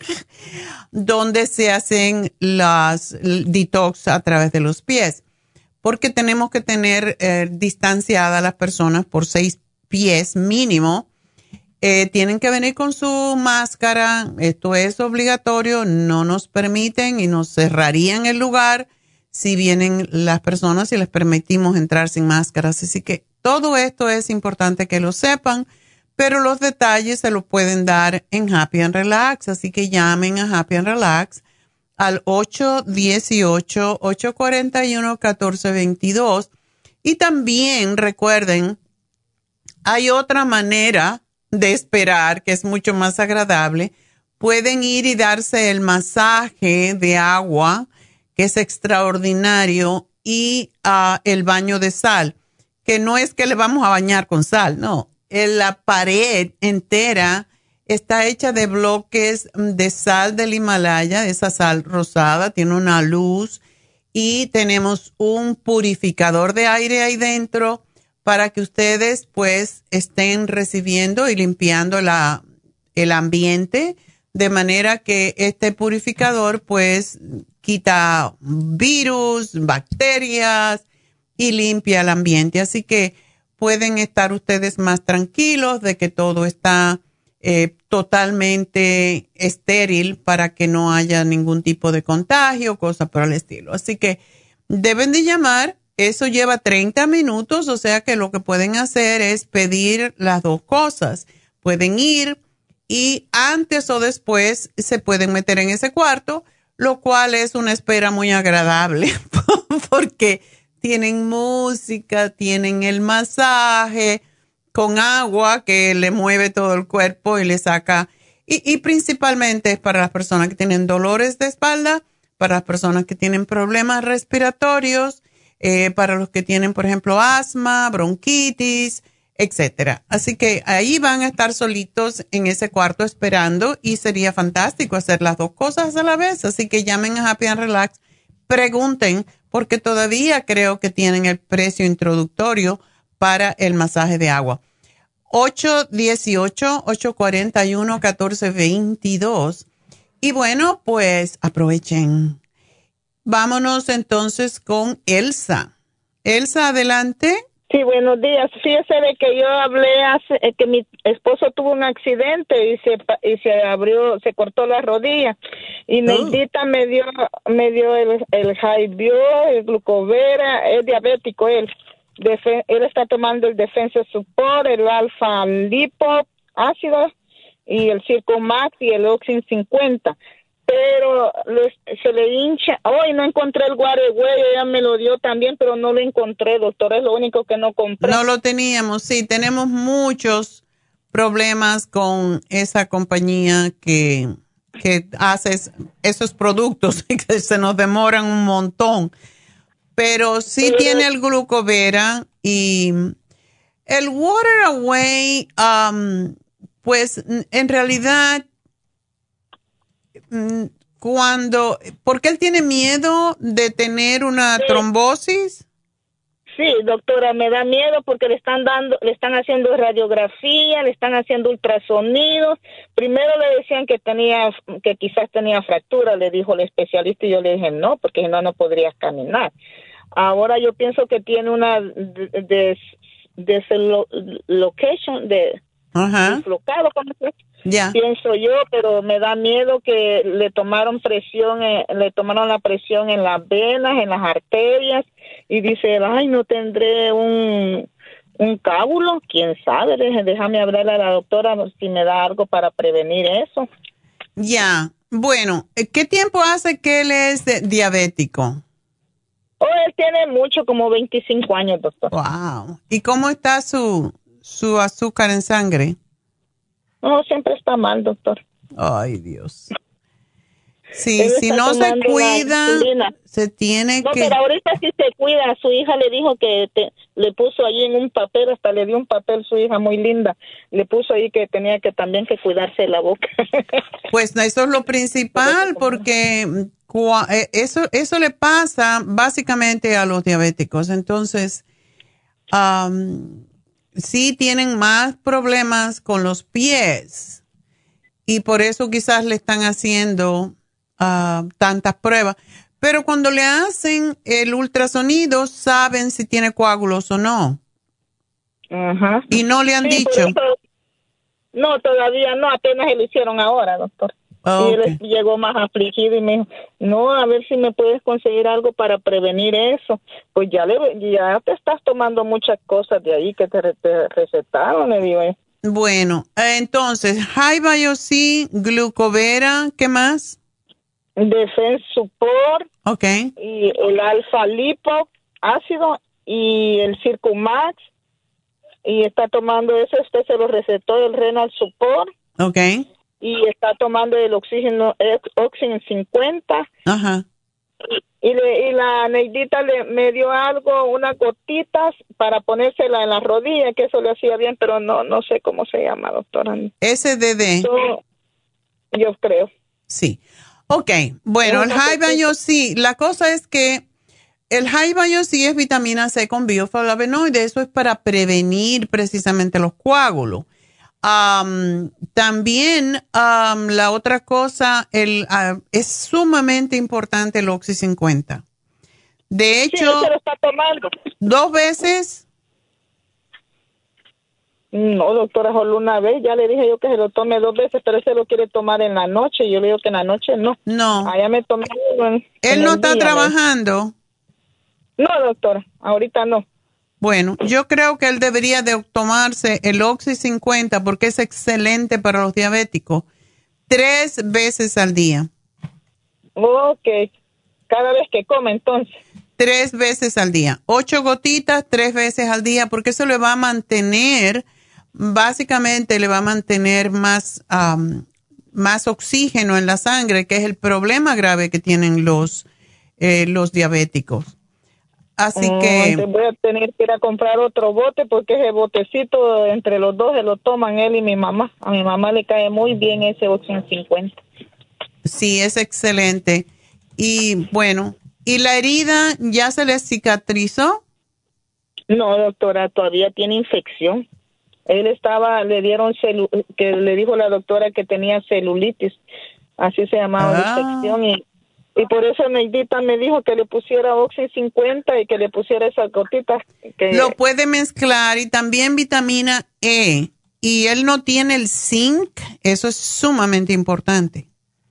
D: donde se hacen las detox a través de los pies. Porque tenemos que tener eh, distanciadas a las personas por seis pies mínimo. Eh, tienen que venir con su máscara. Esto es obligatorio. No nos permiten y nos cerrarían el lugar si vienen las personas y les permitimos entrar sin máscaras. Así que todo esto es importante que lo sepan, pero los detalles se los pueden dar en Happy and Relax. Así que llamen a Happy and Relax al ocho uno ocho, ocho cuatro uno, uno cuatro dos dos. Y también recuerden, hay otra manera de esperar que es mucho más agradable. Pueden ir y darse el masaje de agua, que es extraordinario, y uh, el baño de sal, que no es que le vamos a bañar con sal, no. En la pared entera Está hecha de bloques de sal del Himalaya, esa sal rosada, tiene una luz y tenemos un purificador de aire ahí dentro para que ustedes pues estén recibiendo y limpiando la, el ambiente de manera que este purificador pues quita virus, bacterias y limpia el ambiente. Así que pueden estar ustedes más tranquilos de que todo está eh, totalmente estéril para que no haya ningún tipo de contagio, cosa por el estilo. Así que deben de llamar. Eso lleva treinta minutos, o sea que lo que pueden hacer es pedir las dos cosas. Pueden ir y antes o después se pueden meter en ese cuarto, lo cual es una espera muy agradable porque tienen música, tienen el masaje con agua que le mueve todo el cuerpo y le saca. Y, y principalmente es para las personas que tienen dolores de espalda, para las personas que tienen problemas respiratorios, eh, para los que tienen, por ejemplo, asma, bronquitis, etcétera. Así que ahí van a estar solitos en ese cuarto esperando y sería fantástico hacer las dos cosas a la vez. Así que llamen a Happy and Relax, pregunten, porque todavía creo que tienen el precio introductorio para el masaje de agua. ocho uno ocho, ocho cuatro uno, uno cuatro dos dos. Y bueno, pues aprovechen. Vámonos entonces con Elsa. Elsa, adelante.
L: Sí, buenos días. Fíjese de que yo hablé hace, eh, que mi esposo tuvo un accidente y se y se abrió, se cortó la rodilla. Y oh. Neidita me dio me dio el, el High-Bio, el Glucovera, es diabético él. Defe, él está tomando el Defensa Support, el Alfa Lipo ácido y el Circumax y el Oxin cincuenta. Pero les, se le hincha. Hoy no encontré el Guaregüey, ella me lo dio también, pero no lo encontré, doctor, es lo único que no compré.
D: No lo teníamos, sí, tenemos muchos problemas con esa compañía que, que hace esos productos y que se nos demoran un montón. Pero sí pero, tiene el Glucovera y el Water Away, um, pues en realidad cuando, porque él tiene miedo de tener una sí. trombosis.
L: Sí, doctora, me da miedo porque le están dando, le están haciendo radiografía, le están haciendo ultrasonidos. Primero le decían que tenía, que quizás tenía fractura, le dijo el especialista y yo le dije no, porque si no, no podrías caminar. Ahora yo pienso que tiene una des, deslocation, de
D: uh-huh.
L: deslocado, ¿cómo se
D: Yeah.
L: pienso yo, pero me da miedo que le tomaron presión, eh, le tomaron la presión en las venas, en las arterias, y dice, ay, no tendré un, un cábulo, quién sabe, déjame hablarle a la doctora si me da algo para prevenir eso.
D: Ya, yeah. Bueno, ¿qué tiempo hace que él es diabético?
L: Oh, él tiene mucho, como veinticinco años, doctor.
D: Wow. ¿Y cómo está su, su azúcar en sangre?
L: No, siempre está mal, doctor.
D: Ay, Dios. Sí, si no se cuida, se tiene
L: no,
D: que...
L: No, pero ahorita sí se cuida. Su hija le dijo que te, le puso ahí en un papel, hasta le dio un papel su hija muy linda. Le puso ahí que tenía que también que cuidarse la boca.
D: Pues eso es lo principal, porque eso, eso le pasa básicamente a los diabéticos. Entonces, um, sí tienen más problemas con los pies y por eso quizás le están haciendo uh, tantas pruebas. Pero cuando le hacen el ultrasonido, saben si tiene coágulos o no.
L: Ajá.
D: Y no le han sí, dicho.
L: Eso, no, todavía no, apenas se lo hicieron ahora, doctor.
D: Oh,
L: y
D: okay.
L: él llegó más afligido y me dijo, no, a ver si me puedes conseguir algo para prevenir eso. Pues ya le ya te estás tomando muchas cosas de ahí que te, te recetaron, le digo.
D: Bueno, entonces, High-Bio C, Glucovera, ¿qué más?
L: Defense Support.
D: Ok.
L: Y el Alfa Lipo ácido y el Circumax. Y está tomando eso, usted se lo recetó, el Renal Support.
D: Ok.
L: Y está tomando el oxígeno Oxygen cincuenta.
D: Ajá.
L: y, le, y la Neidita le me dio algo, unas gotitas para ponérsela en la rodilla, que eso le hacía bien, pero no no sé cómo se llama, doctora.
D: S D D.
L: So, yo creo.
D: Sí. Ok, bueno, el High Bio sí, la cosa es que el High Bio sí es vitamina C con bioflavonoides, eso es para prevenir precisamente los coágulos. Um, también um, la otra cosa, el, uh, es sumamente importante el Oxy cincuenta. De hecho,
L: sí, se lo está tomando.
D: ¿Dos veces?
L: No, doctora, solo una vez. Ya le dije yo que se lo tome dos veces, pero él se lo quiere tomar en la noche. Yo le digo que en la noche no.
D: No.
L: Allá me tomé. En,
D: ¿Él
L: en
D: no
L: el
D: está
L: día,
D: trabajando?
L: ¿no? No, doctora, ahorita no.
D: Bueno, yo creo que él debería de tomarse el Oxy cincuenta porque es excelente para los diabéticos. Tres veces al día.
L: Ok. Cada vez que come, entonces.
D: Tres veces al día. Ocho gotitas, tres veces al día, porque eso le va a mantener, básicamente le va a mantener más, um, más oxígeno en la sangre, que es el problema grave que tienen los, eh, los diabéticos. Así
L: oh,
D: que...
L: Te voy a tener que ir a comprar otro bote, porque ese botecito entre los dos se lo toman él y mi mamá. A mi mamá le cae muy bien ese Oxy cincuenta.
D: Sí, es excelente. Y bueno... ¿Y la herida ya se le cicatrizó?
L: No, doctora, todavía tiene infección. Él estaba, le dieron, celu que le dijo la doctora que tenía celulitis, así se llamaba ah. la infección, y, y por eso Neidita me dijo que le pusiera Oxy cincuenta y que le pusiera esas gotitas. Que...
D: Lo puede mezclar y también vitamina E. Y él no tiene el zinc, eso es sumamente importante.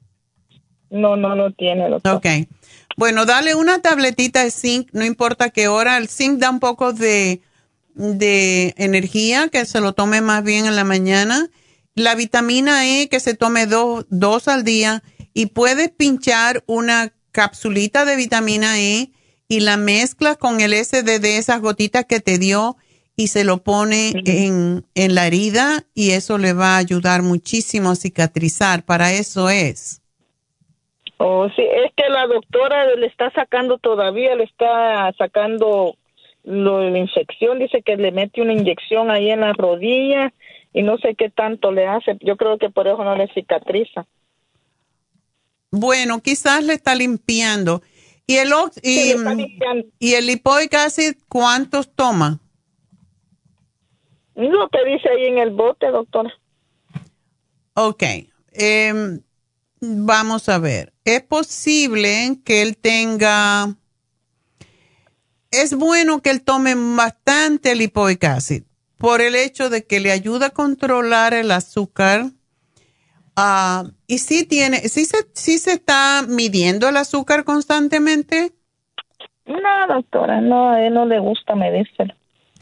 L: No, no lo tiene, doctora.
D: Ok. Bueno, dale una tabletita de zinc, no importa qué hora. El zinc da un poco de, de energía, que se lo tome más bien en la mañana. La vitamina E, que se tome do, dos al día. Y puedes pinchar una capsulita de vitamina E y la mezclas con el S D D, esas gotitas que te dio, y se lo pone uh-huh. en, en la herida, y eso le va a ayudar muchísimo a cicatrizar. Para eso es.
L: Oh, sí, es que la doctora le está sacando todavía, le está sacando lo de la infección, dice que le mete una inyección ahí en la rodilla y no sé qué tanto le hace, yo creo que por eso no le cicatriza.
D: Bueno, quizás le está limpiando. ¿Y el, y,
L: sí,
D: ¿y el lipoic acid cuántos toma?
L: Lo que dice ahí en el bote, doctora.
D: Ok, eh, vamos a ver. Es posible que él tenga, es bueno que él tome bastante lipoic acid por el hecho de que le ayuda a controlar el azúcar. Uh, y sí tiene, sí se, sí se está midiendo el azúcar constantemente.
L: No, doctora, no, a él no le gusta medírselo.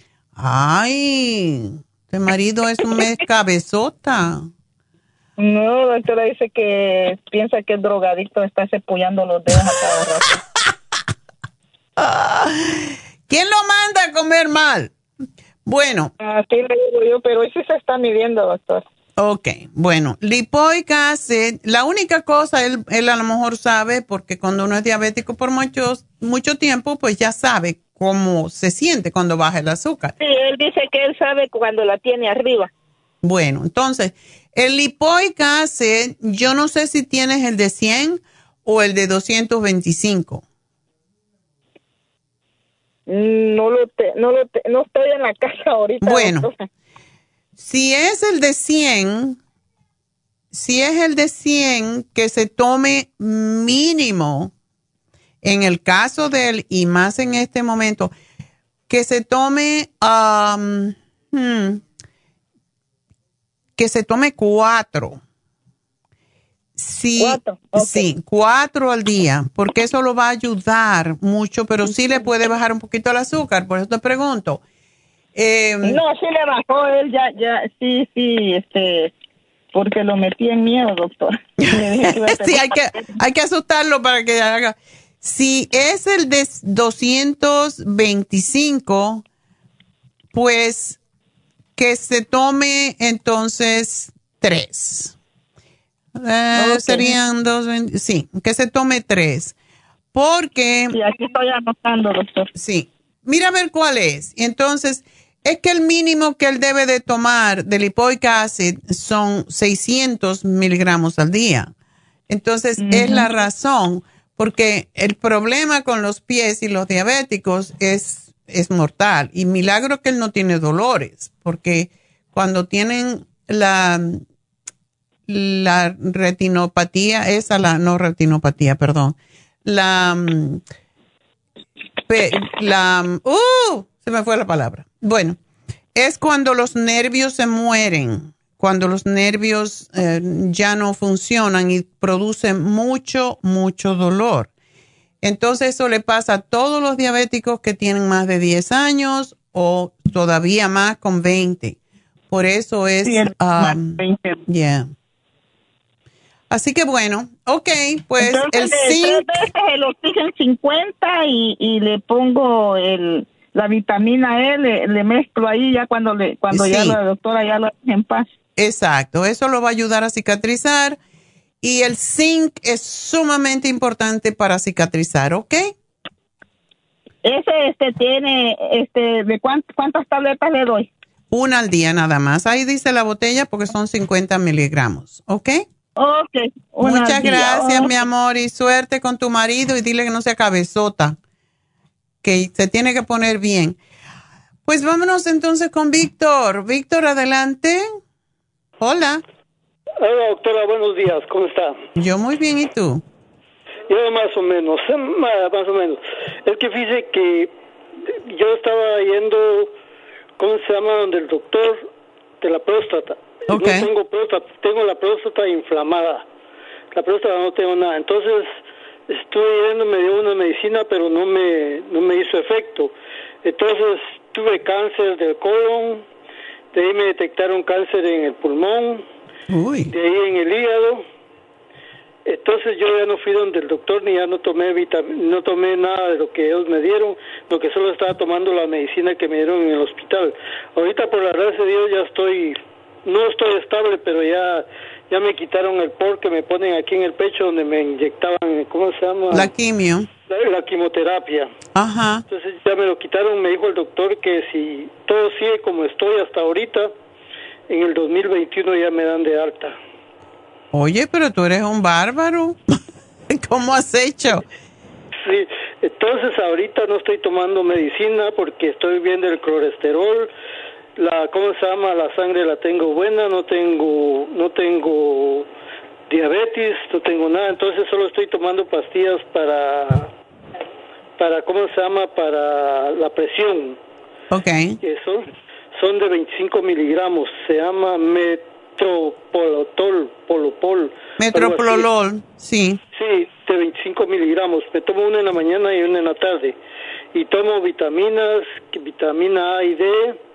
D: Ay, este marido es un mes cabezota.
L: No, doctora, dice que piensa que el drogadicto está cepullando los dedos a cada
D: rato. ¿Quién lo manda a comer mal? Bueno.
L: Así le digo yo, pero sí se está midiendo, doctor.
D: Ok, bueno, lipoic acid, la única cosa, él, él a lo mejor sabe, porque cuando uno es diabético por mucho, mucho tiempo, pues ya sabe cómo se siente cuando baja el azúcar.
L: Sí, él dice que él sabe cuando la tiene arriba.
D: Bueno, entonces... El lipoic acid, yo no sé si tienes el de cien o el de doscientos veinticinco.
L: No lo, te, no lo te, no estoy en la casa ahorita.
D: Bueno,
L: doctora.
D: Si es el de cien, si es el de cien, que se tome mínimo, en el caso de él y más en este momento, que se tome... Um, hmm, que se tome cuatro. Sí,
L: cuatro. Okay.
D: Sí, cuatro al día, porque eso lo va a ayudar mucho, pero sí le puede bajar un poquito el azúcar, por eso te pregunto. Eh,
L: no, sí le bajó él, ya, ya, sí, sí, este, porque lo metí en miedo, doctor.
D: Sí, hay que, hay que asustarlo para que haga. Si es el de doscientos veinticinco, pues que se tome entonces tres. Eh, okay. Serían dos, sí, que se tome tres. Porque...
L: Y aquí estoy anotando, doctor.
D: Sí. Mira a ver cuál es. Y entonces, es que el mínimo que él debe de tomar de lipoic acid son seiscientos miligramos al día. Entonces, uh-huh. es la razón, porque el problema con los pies y los diabéticos es, es mortal. Y milagro que él no tiene dolores, porque cuando tienen la, la retinopatía, esa la, no retinopatía, perdón, la, la, uh, se me fue la palabra. Bueno, es cuando los nervios se mueren, cuando los nervios eh, ya no funcionan y producen mucho, mucho dolor. Entonces eso le pasa a todos los diabéticos que tienen más de diez años o todavía más con veinte. Por eso es...
L: Sí,
D: um,
L: veinte.
D: Yeah. Así que bueno, ok, pues
L: entonces,
D: el zinc...
L: Tres veces el oxígeno cincuenta y, y le pongo el... la vitamina E, le, le mezclo ahí ya cuando le cuando sí. ya la doctora ya lo deje en paz.
D: Exacto, eso lo va a ayudar a cicatrizar y el zinc es sumamente importante para cicatrizar, ¿ok?
L: Ese este tiene, este, ¿de cuánt, cuántas tabletas le doy?
D: Una al día nada más. Ahí dice la botella porque son cincuenta miligramos, ¿ok?
L: Ok.
D: Muchas gracias, okay. mi amor, y suerte con tu marido y dile que no sea cabezota, que se tiene que poner bien. Pues vámonos entonces con Víctor. Víctor, adelante. Hola.
M: Hola, doctora, buenos días, ¿cómo está?
D: Yo muy bien, ¿y tú?
M: Yo más o menos, más o menos. Es que fíjese que yo estaba yendo, ¿cómo se llama? Donde el doctor de la próstata.
D: Okay.
M: No tengo próstata, tengo la próstata inflamada. La próstata no tengo nada. Entonces, estuve yendo, me dio una medicina, pero no me, no me hizo efecto. Entonces, tuve cáncer del colon, de ahí me detectaron cáncer en el pulmón,
D: Uy.
M: de ahí en el hígado. Entonces yo ya no fui donde el doctor ni ya no tomé vitam- no tomé nada de lo que ellos me dieron, lo que solo estaba tomando la medicina que me dieron en el hospital. Ahorita por la gracia de Dios ya estoy, no estoy estable, pero ya ya me quitaron el por que me ponen aquí en el pecho donde me inyectaban, ¿cómo se llama?
D: La quimio.
M: La, la quimioterapia.
D: Ajá.
M: Entonces ya me lo quitaron, me dijo el doctor que si todo sigue como estoy hasta ahorita, en el dos mil veintiuno ya me dan de alta.
D: Oye, pero tú eres un bárbaro. ¿Cómo has hecho?
M: Sí, entonces ahorita no estoy tomando medicina porque estoy viendo el colesterol, la, ¿cómo se llama? La sangre la tengo buena, no tengo, no tengo diabetes, no tengo nada, entonces solo estoy tomando pastillas para, para, ¿cómo se llama? Para la presión.
D: Okay.
M: Eso, son de veinticinco miligramos, se llama Metropolotol, Polopol.
D: Metropolol, sí.
M: Sí, de veinticinco miligramos. Me tomo una en la mañana y una en la tarde. Y tomo vitaminas, vitamina A y D,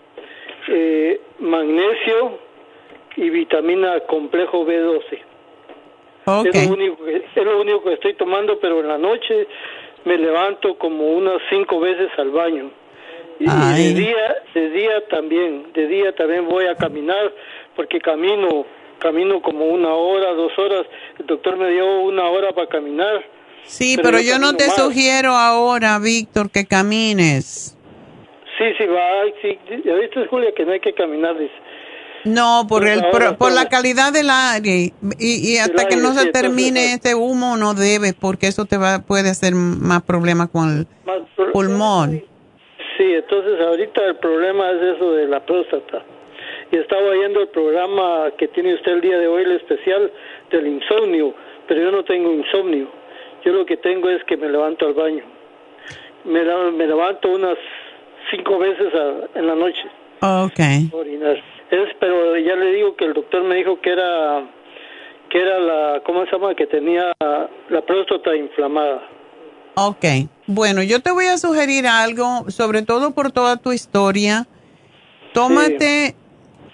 M: eh, magnesio y vitamina complejo B doce.
D: Okay.
M: Es lo único que, es lo único que estoy tomando, pero en la noche me levanto como unas cinco veces al baño. Y
D: Ay.
M: de día, de día también, de día también voy a caminar, porque camino, camino como una hora, dos horas. El doctor me dio una hora para caminar.
D: Sí, pero, pero yo no te
M: más.
D: sugiero ahora, Víctor, que camines.
M: Sí, sí, va, sí. Ya viste, Julia, que no hay que caminar, dice.
D: No, por el por, por la calidad del aire y, y hasta
M: aire,
D: que no se
M: sí,
D: termine
M: entonces,
D: este humo no debes, porque eso te va puede hacer más problemas con el
M: más,
D: pulmón.
M: Sí, entonces ahorita el problema es eso de la próstata. Y estaba oyendo el programa que tiene usted el día de hoy, el especial del insomnio, pero yo no tengo insomnio. Yo lo que tengo es que me levanto al baño. Me, me levanto unas cinco veces a, en la noche.
D: Okay.
M: Orinar. Es, pero ya le digo que el doctor me dijo que era, que era la, ¿cómo se llama? Que tenía la próstata inflamada.
D: Okay. Bueno, yo te voy a sugerir algo, sobre todo por toda tu historia. Tómate, sí.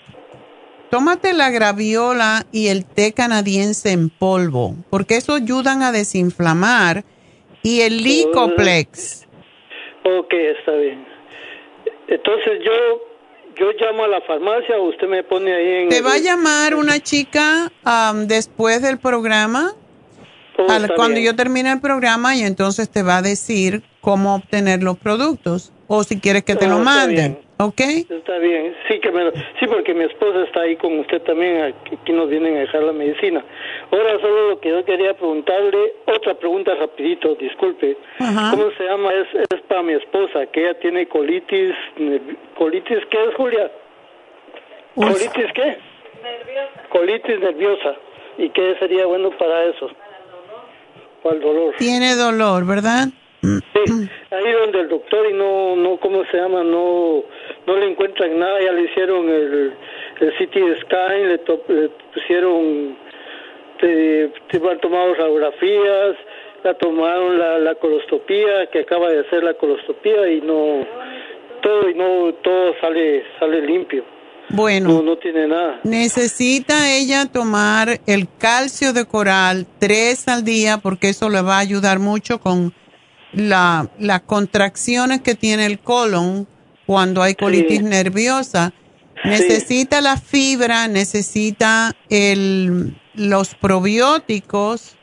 D: tómate la graviola y el té canadiense en polvo, porque eso ayudan a desinflamar, y el Licoplex.
M: Ok, está bien. Entonces yo, yo llamo a la farmacia o usted me pone ahí en...
D: Te va a llamar una chica um, después del programa
M: Oh,
D: Al, cuando
M: bien.
D: yo termine el programa y entonces te va a decir cómo obtener los productos o si quieres que te
M: Oh,
D: lo
M: está
D: manden,
M: bien.
D: ¿ok?
M: Está bien, sí que me lo- sí, porque mi esposa está ahí con usted también, aquí, aquí nos vienen a dejar la medicina. Ahora solo lo que yo quería preguntarle, otra pregunta rapidito, disculpe.
D: Ajá.
M: ¿Cómo se llama? Es, es para mi esposa, que ella tiene colitis, nerv- colitis, ¿qué es, Julia?
D: Uy.
M: ¿Colitis qué? Nerviosa. Colitis nerviosa. ¿Y qué sería bueno para eso? Para el dolor.
D: Tiene dolor, ¿verdad?
M: Sí, ahí donde el doctor y no, no, ¿cómo se llama? No, no le encuentran nada. Ya le hicieron el, el C T scan, le, to, le pusieron, te, te han tomado radiografías, la tomaron la, la colostopía, que acaba de hacer la colostopía y no, todo y no, todo sale, sale limpio.
D: Bueno,
M: No, no tiene nada.
D: necesita ella tomar el calcio de coral tres al día porque eso le va a ayudar mucho con la, las contracciones que tiene el colon cuando hay colitis
M: Sí.
D: nerviosa. Necesita la fibra, necesita el, los probióticos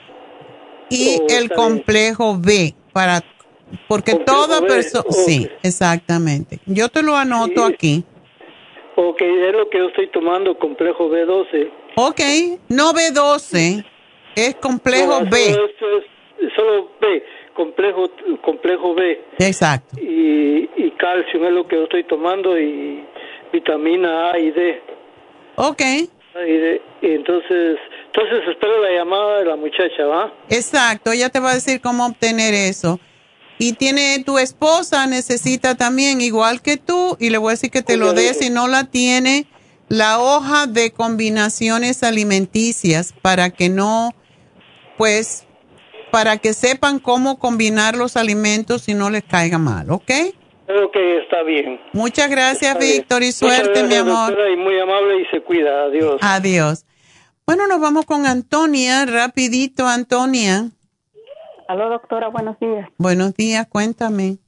D: y
M: Oh,
D: el
M: está
D: complejo B para porque
M: Complejo
D: toda
M: B,
D: persona,
M: ok.
D: sí, exactamente. Yo te lo anoto
M: Sí.
D: aquí.
M: Ok, es lo que yo estoy tomando, complejo B doce.
D: Ok, no B doce, es complejo
M: No,
D: B.
M: Solo, esto es, solo B, complejo, complejo B.
D: Exacto.
M: Y, y calcio es lo que yo estoy tomando y vitamina A y D.
D: Ok,
M: A y D. Y entonces, entonces espero la llamada de la muchacha, ¿va?
D: exacto, ella te va a decir cómo obtener eso. Y tiene tu esposa, necesita también, igual que tú, y le voy a decir que te lo dé si no la tiene, la hoja de combinaciones alimenticias para que no, pues, para que sepan cómo combinar los alimentos y no les caiga mal, ¿ok?
M: Ok, está bien.
D: Muchas gracias,
M: Está bien.
D: Víctor, y
M: Muchas
D: suerte,
M: gracias,
D: mi amor.
M: doctora, y muy amable y se cuida. Adiós.
D: Adiós. Bueno, nos vamos con Antonia, rapidito, Antonia.
N: Aló, doctora, buenos días.
D: Buenos días, cuéntame.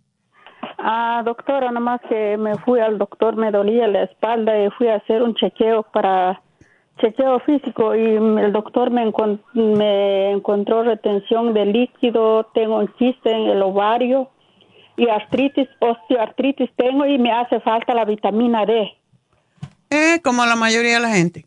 N: Ah, doctora, nomás que me fui al doctor, me dolía la espalda y fui a hacer un chequeo para chequeo físico y el doctor me, encont me encontró retención de líquido, tengo un quiste en el ovario y artritis, osteoartritis tengo y me hace falta la vitamina D.
D: Eh, como la mayoría de la gente.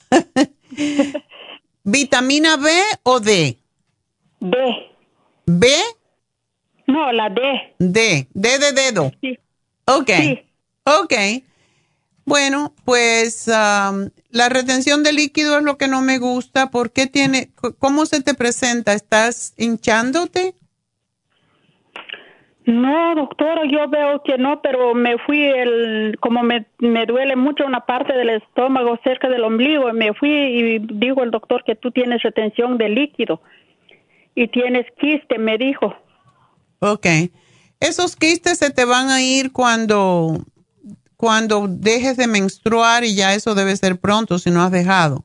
D: ¿Vitamina B o D?
N: D.
D: ¿B?
N: No, la D.
D: D. D de dedo.
N: Sí.
D: Ok.
N: Sí.
D: Ok. Bueno, pues um, la retención de líquido es lo que no me gusta. ¿Por qué tiene? ¿Cómo se te presenta? ¿Estás hinchándote?
N: No, doctora, yo veo que no, pero me fui, el como me, me duele mucho una parte del estómago cerca del ombligo, me fui y dijo el doctor que tú tienes retención de líquido y tienes quiste, me dijo.
D: Ok. Esos quistes se te van a ir cuando, cuando dejes de menstruar y ya eso debe ser pronto si no has dejado.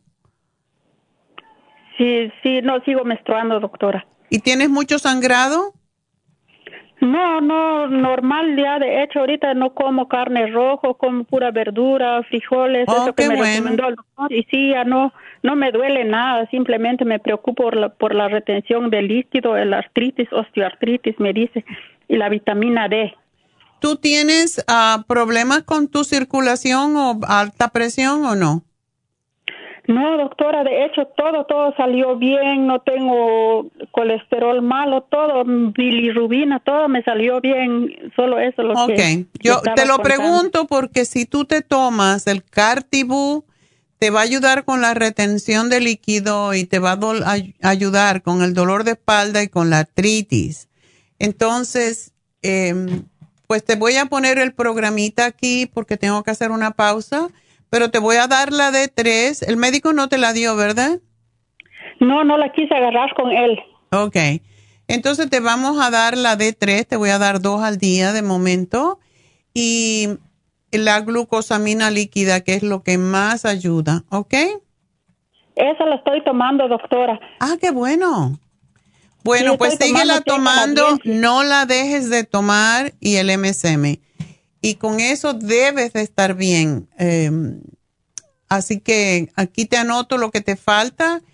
N: Sí, sí, no sigo menstruando, doctora.
D: ¿Y tienes mucho sangrado?
N: No, no, normal ya, de hecho ahorita no como carne roja, como pura verdura, frijoles,
D: Oh,
N: eso que
D: qué
N: me
D: bueno.
N: recomendó el doctor, y sí, ya no, no me duele nada, simplemente me preocupo por la, por la retención de líquido, el artritis, osteoartritis, me dice, y la vitamina D.
D: ¿Tú tienes uh, problemas con tu circulación o alta presión o no?
N: No, doctora, de hecho todo, todo salió bien, no tengo colesterol malo, todo, bilirrubina, todo me salió bien, solo eso es lo que...
D: Ok, yo
N: estaba
D: te lo
N: contando.
D: pregunto porque si tú te tomas el Cartibú, te va a ayudar con la retención de líquido y te va a, a ayudar con el dolor de espalda y con la artritis. Entonces, eh, pues te voy a poner el programita aquí porque tengo que hacer una pausa. Pero te voy a dar la D tres. El médico no te la dio, ¿verdad?
N: No, no la quise agarrar con él.
D: Ok. Entonces te vamos a dar la D tres. Te voy a dar dos al día de momento. Y la glucosamina líquida, que es lo que más ayuda. ¿Ok?
N: Esa la estoy tomando, doctora.
D: Ah, qué bueno. Bueno,
N: Sí,
D: pues
N: estoy
D: síguela
N: tomando
D: tomando. No la dejes de tomar y el M S M. Y con eso debes de estar bien. Eh, así que aquí te anoto lo que te falta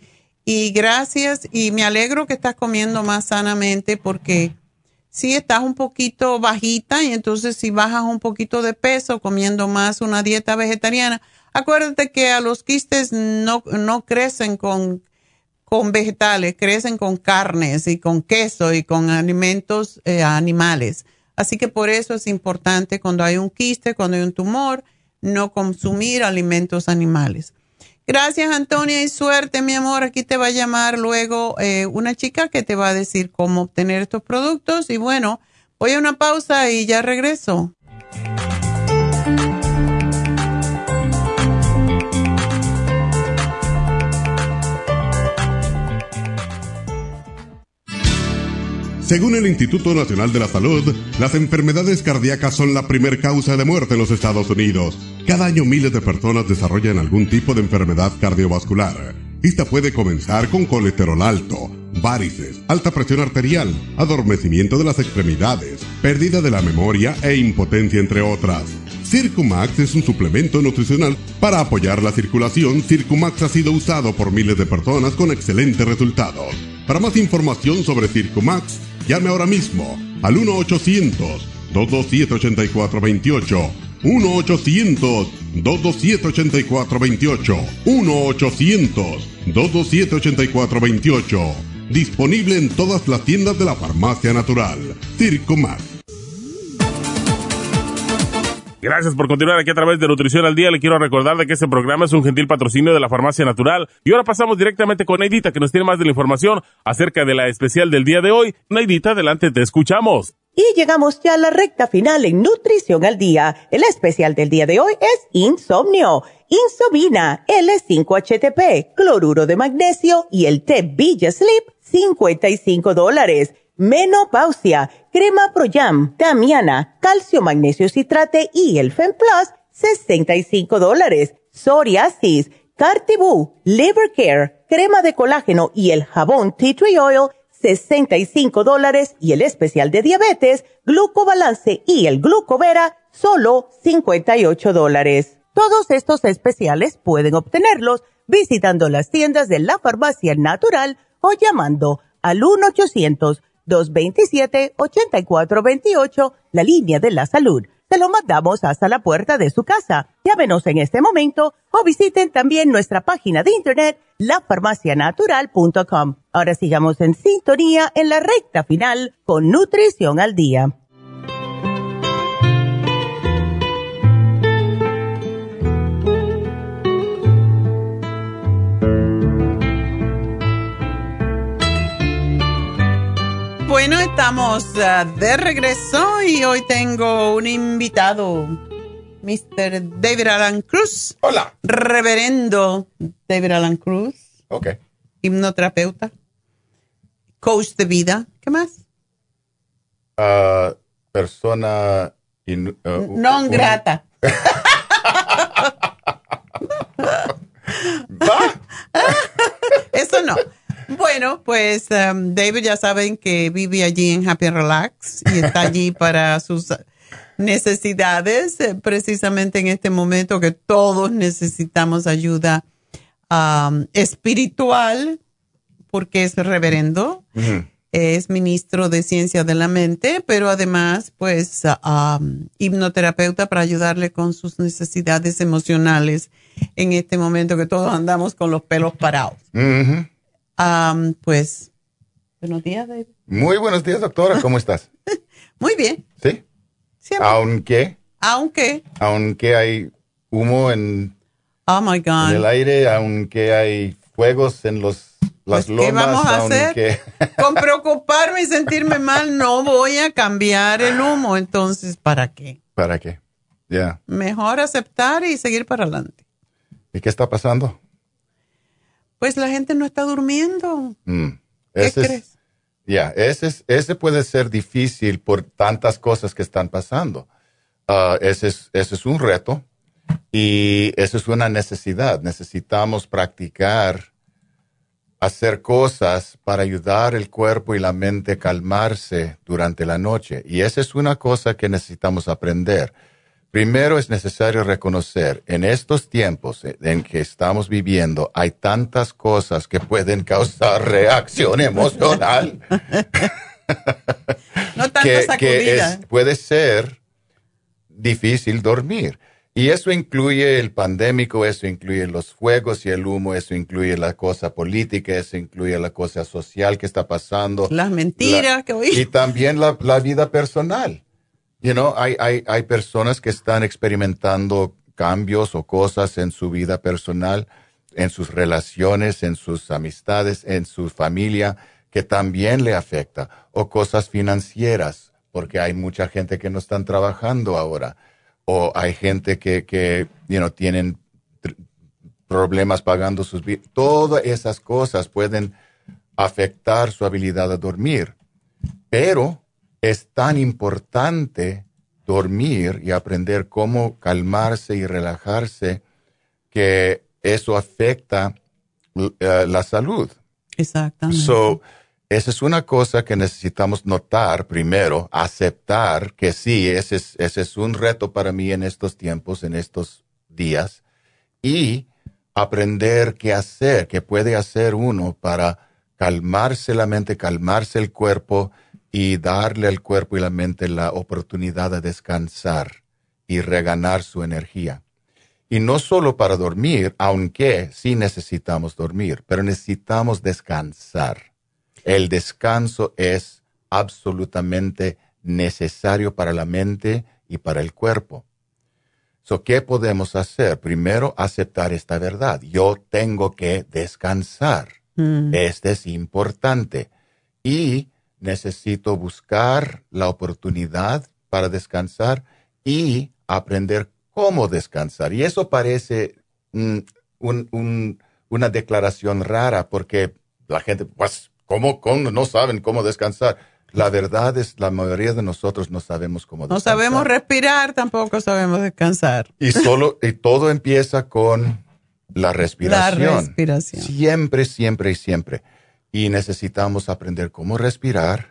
D: Y gracias, y me alegro que estás comiendo más sanamente porque sí estás un poquito bajita y entonces si bajas un poquito de peso comiendo más una dieta vegetariana, acuérdate que a los quistes no, no crecen con, con vegetales, crecen con carnes y con queso y con alimentos eh, animales. Así que por eso es importante cuando hay un quiste, cuando hay un tumor, no consumir alimentos animales. Gracias, Antonia, y suerte, mi amor. Aquí te va a llamar luego eh, una chica que te va a decir cómo obtener estos productos. Y bueno, voy a una pausa y ya regreso.
A: Según el Instituto Nacional de la Salud, las enfermedades cardíacas son la primer causa de muerte en los Estados Unidos. Cada año miles de personas desarrollan algún tipo de enfermedad cardiovascular. Esta puede comenzar con colesterol alto, varices, alta presión arterial, adormecimiento de las extremidades, pérdida de la memoria e impotencia, entre otras. Circumax es un suplemento nutricional para apoyar la circulación. Circumax ha sido usado por miles de personas con excelentes resultados. Para más información sobre Circumax, llame ahora mismo al uno ochocientos, dos dos siete, ocho cuatro dos ocho, uno ochocientos, dos dos siete, ocho cuatro dos ocho, uno ochocientos, dos dos siete, ocho cuatro dos ocho. Disponible en todas las tiendas de la Farmacia Natural. Circumax.
F: Gracias por continuar aquí a través de Nutrición al Día. Le quiero recordar de que este programa es un gentil patrocinio de la Farmacia Natural. Y ahora pasamos directamente con Neidita, que nos tiene más de la información acerca de la especial del día de hoy. Neidita, adelante, te escuchamos.
G: Y llegamos ya a la recta final en Nutrición al Día. El especial del día de hoy es Insomnio, Insomina, L cinco H T P, cloruro de magnesio y el té Villa Sleep, cincuenta y cinco dólares. Menopausia, crema Proyam, Damiana, calcio magnesio citrate y el FemPlus, sesenta y cinco dólares. Psoriasis, Cartibú, Liver Care, crema de colágeno y el jabón Tea Tree Oil, sesenta y cinco dólares. Y el especial de diabetes, Glucobalance y el Glucovera, solo cincuenta y ocho dólares. Todos estos especiales pueden obtenerlos visitando las tiendas de la Farmacia Natural o llamando al uno ochocientos, dos veintisiete, ochenta y cuatro veintiocho, la línea de la salud. Se lo mandamos hasta la puerta de su casa. Llámenos en este momento o visiten también nuestra página de internet, la farmacia natural punto com. Ahora sigamos en sintonía en la recta final con Nutrición al Día.
D: Bueno, estamos uh, de regreso y hoy tengo un invitado, mister David Alan Cruz.
O: Hola.
D: Reverendo David Alan Cruz.
O: Ok.
D: Hipnoterapeuta, coach de vida. ¿Qué más?
O: Uh, persona... In, uh,
D: non
O: un...
D: grata. Eso no. Bueno, pues um, David ya saben que vive allí en Happy Relax y está allí para sus necesidades, eh, precisamente en este momento que todos necesitamos ayuda um, espiritual, porque es reverendo, uh-huh. Es ministro de Ciencia de la Mente, pero además, pues, uh, um, hipnoterapeuta para ayudarle con sus necesidades emocionales en este momento que todos andamos con los pelos parados.
O: Uh-huh.
D: Um, pues, buenos días, David.
O: Muy buenos días, doctora. ¿Cómo estás?
D: Muy bien.
O: ¿Sí?
D: Siempre.
O: Aunque.
D: Aunque.
O: Aunque hay humo en,
D: oh my God.
O: en el aire, aunque hay fuegos en los las
D: pues,
O: lomas.
D: ¿qué vamos a
O: aunque...
D: hacer? Con preocuparme y sentirme mal, no voy a cambiar el humo. Entonces, ¿para qué?
O: ¿Para qué? Ya. Yeah.
D: Mejor aceptar y seguir para adelante.
O: ¿Y qué está pasando?
D: Pues la gente no está durmiendo.
O: Mm.
D: ¿Qué
O: ese
D: crees?
O: Es, ya, yeah, ese, es, ese puede ser difícil por tantas cosas que están pasando. Uh, ese, es, ese es un reto y eso es una necesidad. Necesitamos practicar, hacer cosas para ayudar el cuerpo y la mente a calmarse durante la noche. Y esa es una cosa que necesitamos aprender. Primero es necesario reconocer, en estos tiempos en que estamos viviendo, hay tantas cosas que pueden causar reacción emocional.
D: No tanto
O: que,
D: sacudida.
O: que es, puede ser difícil dormir. Y eso incluye el pandémico, eso incluye los fuegos y el humo, eso incluye la cosa política, eso incluye la cosa social que está pasando.
D: Las mentiras
O: la,
D: que oí.
O: Y también la, la vida personal. You know, hay, hay, hay personas que están experimentando cambios o cosas en su vida personal, en sus relaciones, en sus amistades, en su familia, que también le afecta. O cosas financieras, porque hay mucha gente que no están trabajando ahora. O hay gente que, que you know, tienen problemas pagando sus biles. Todas esas cosas pueden afectar su habilidad de dormir. Pero es tan importante dormir y aprender cómo calmarse y relajarse que eso afecta uh, la salud.
D: Exactamente.
O: So, esa es una cosa que necesitamos notar primero, aceptar que sí, ese es, ese es un reto para mí en estos tiempos, en estos días, y aprender qué hacer, qué puede hacer uno para calmarse la mente, calmarse el cuerpo y darle al cuerpo y la mente la oportunidad de descansar y reganar su energía. Y no solo para dormir, aunque sí necesitamos dormir, pero necesitamos descansar. El descanso es absolutamente necesario para la mente y para el cuerpo. So, ¿qué podemos hacer? Primero, aceptar esta verdad. Yo tengo que descansar. Mm. Este es importante. Y necesito buscar la oportunidad para descansar y aprender cómo descansar. Y eso parece mm, un, un, una declaración rara porque la gente, pues, ¿cómo, cómo no saben cómo descansar? La verdad es, la mayoría de nosotros no sabemos cómo descansar.
D: No sabemos respirar, tampoco sabemos descansar.
O: Y solo, y todo empieza con la respiración.
D: La respiración.
O: Siempre, siempre y siempre. Y necesitamos aprender cómo respirar.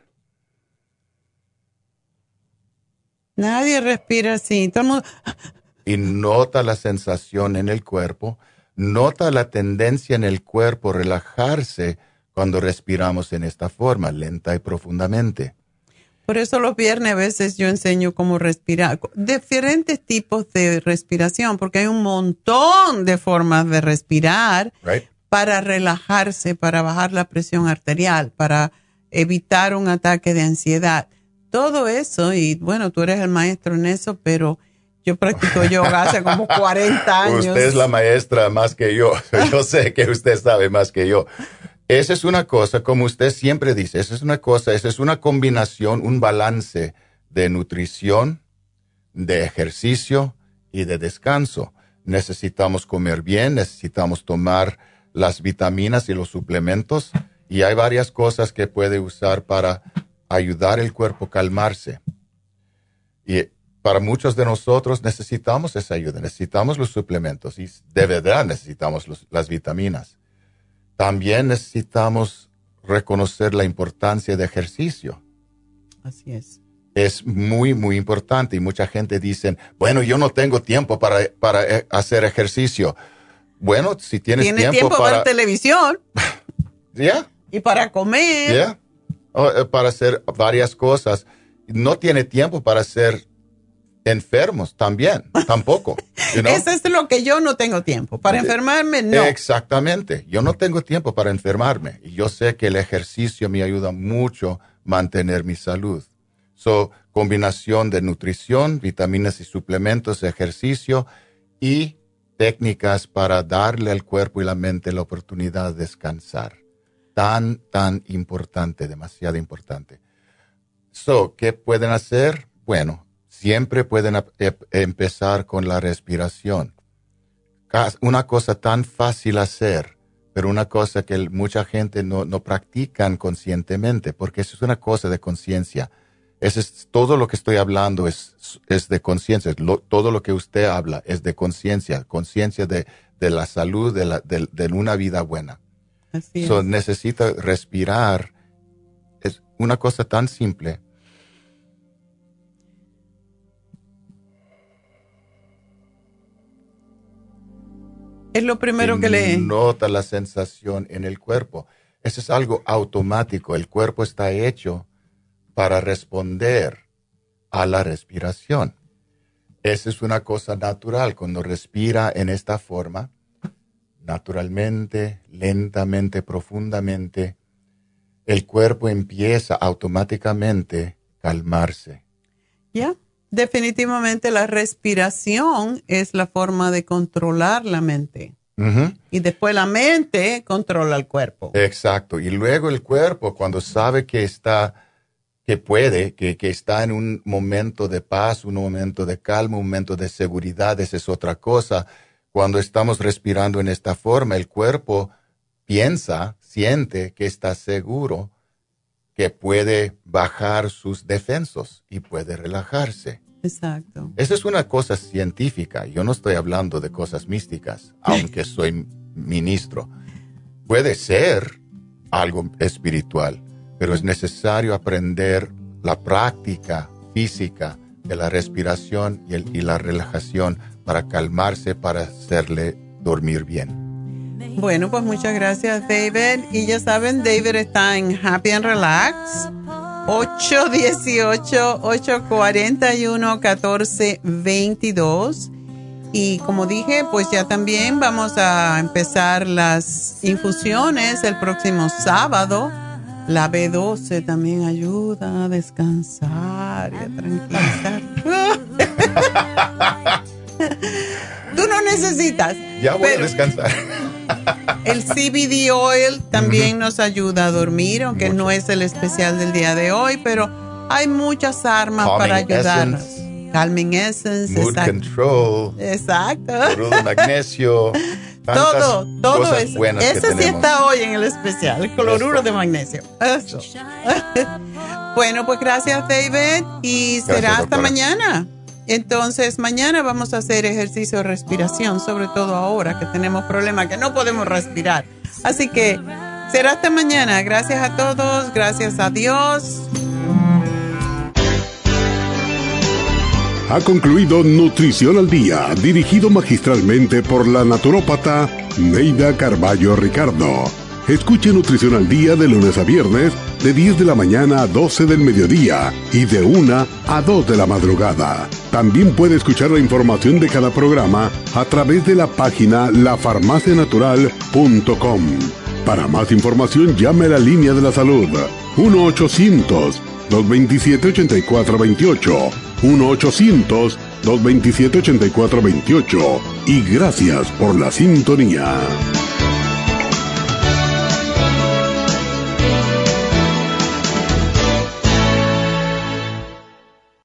D: Nadie respira así. Todo el mundo...
O: Y nota la sensación en el cuerpo. Nota la tendencia en el cuerpo a relajarse cuando respiramos en esta forma, lenta y profundamente.
D: Por eso los viernes a veces yo enseño cómo respirar. Diferentes tipos de respiración, porque hay un montón de formas de respirar.
O: Right.
D: Para relajarse, para bajar la presión arterial, para evitar un ataque de ansiedad. Todo eso, y bueno, tú eres el maestro en eso, pero yo practico yoga hace como cuarenta años.
O: Usted es la maestra más que yo. Yo sé que usted sabe más que yo. Esa es una cosa, como usted siempre dice, esa es una cosa, esa es una combinación, un balance de nutrición, de ejercicio y de descanso. Necesitamos comer bien, necesitamos tomar las vitaminas y los suplementos, y hay varias cosas que puede usar para ayudar el cuerpo a calmarse. Y para muchos de nosotros necesitamos esa ayuda, necesitamos los suplementos, y de verdad necesitamos los, las vitaminas. También necesitamos reconocer la importancia de ejercicio.
D: Así es.
O: Es muy, muy importante, y mucha gente dice, bueno, yo no tengo tiempo para, para hacer ejercicio. Bueno, si tienes
D: Tiene
O: tiempo,
D: tiempo
O: para...
D: para televisión.
O: ¿Ya? Yeah.
D: Y para comer.
O: ¿Ya? Yeah. Oh, para hacer varias cosas. No tiene tiempo para ser enfermos también, tampoco. You know?
D: Eso es lo que yo no tengo tiempo. Para enfermarme, no.
O: Exactamente. Yo no tengo tiempo para enfermarme. Y yo sé que el ejercicio me ayuda mucho a mantener mi salud. So, combinación de nutrición, vitaminas y suplementos, ejercicio y técnicas para darle al cuerpo y la mente la oportunidad de descansar. Tan, tan importante, demasiado importante. So, ¿qué pueden hacer? Bueno, siempre pueden empezar con la respiración. Una cosa tan fácil hacer, pero una cosa que mucha gente no, no practican conscientemente, porque eso es una cosa de conciencia. Eso es, todo lo que estoy hablando es, es de conciencia. Lo, todo lo que usted habla es de conciencia, conciencia de, de la salud, de, la, de, de una vida buena.
D: Así
O: so,
D: es.
O: Necesita respirar. Es una cosa tan simple.
D: Es lo primero que le...
O: Nota la sensación en el cuerpo. Eso es algo automático. El cuerpo está hecho para responder a la respiración. Esa es una cosa natural. Cuando respira en esta forma, naturalmente, lentamente, profundamente, el cuerpo empieza automáticamente a calmarse.
D: Ya, yeah. Definitivamente la respiración es la forma de controlar la mente. Uh-huh. Y después la mente controla el cuerpo.
O: Exacto. Y luego el cuerpo, cuando sabe que está, que puede, que, que está en un momento de paz, un momento de calma, un momento de seguridad, esa es otra cosa. Cuando estamos respirando en esta forma, el cuerpo piensa, siente que está seguro, que puede bajar sus defensas y puede relajarse.
D: Exacto.
O: Esa es una cosa científica. Yo no estoy hablando de cosas místicas, aunque soy ministro. Puede ser algo espiritual, pero es necesario aprender la práctica física de la respiración y, el, y la relajación para calmarse, para hacerle dormir bien.
D: Bueno, pues muchas gracias, David. Y ya saben, David está en Happy and Relax, ocho uno ocho, ocho cuatro uno, uno cuatro dos dos. Y como dije, pues ya también vamos a empezar las infusiones el próximo sábado. La B doce también ayuda a descansar y a tranquilizar. Tú no necesitas.
O: Ya voy a descansar.
D: El C B D Oil también uh-huh. nos ayuda a dormir, aunque Mucho. no es el especial del día de hoy, pero hay muchas armas Calming para ayudarnos. Essence, Calming Essence.
O: Mood
D: exacto.
O: Control.
D: Exacto.
O: Cloruro de magnesio.
D: Todo, todo eso. Ese sí está hoy en el especial, el cloruro Eso. de magnesio. Eso. Bueno, pues gracias, David, y será gracias, hasta doctora. mañana. Entonces, mañana vamos a hacer ejercicio de respiración, sobre todo ahora que tenemos problemas que no podemos respirar. Así que será hasta mañana. Gracias a todos, gracias a Dios.
A: Ha concluido Nutrición al Día, dirigido magistralmente por la naturópata Neida Carballo Ricardo. Escuche Nutrición al Día de lunes a viernes, de diez de la mañana a doce del mediodía y de una a dos de la madrugada. También puede escuchar la información de cada programa a través de la página la farmacia natural punto com. Para más información, llame a la línea de la salud uno ochocientos, dos veintisiete, ochenta y cuatro veintiocho, uno ochocientos, dos veintisiete, ochenta y cuatro veintiocho, y gracias por la sintonía.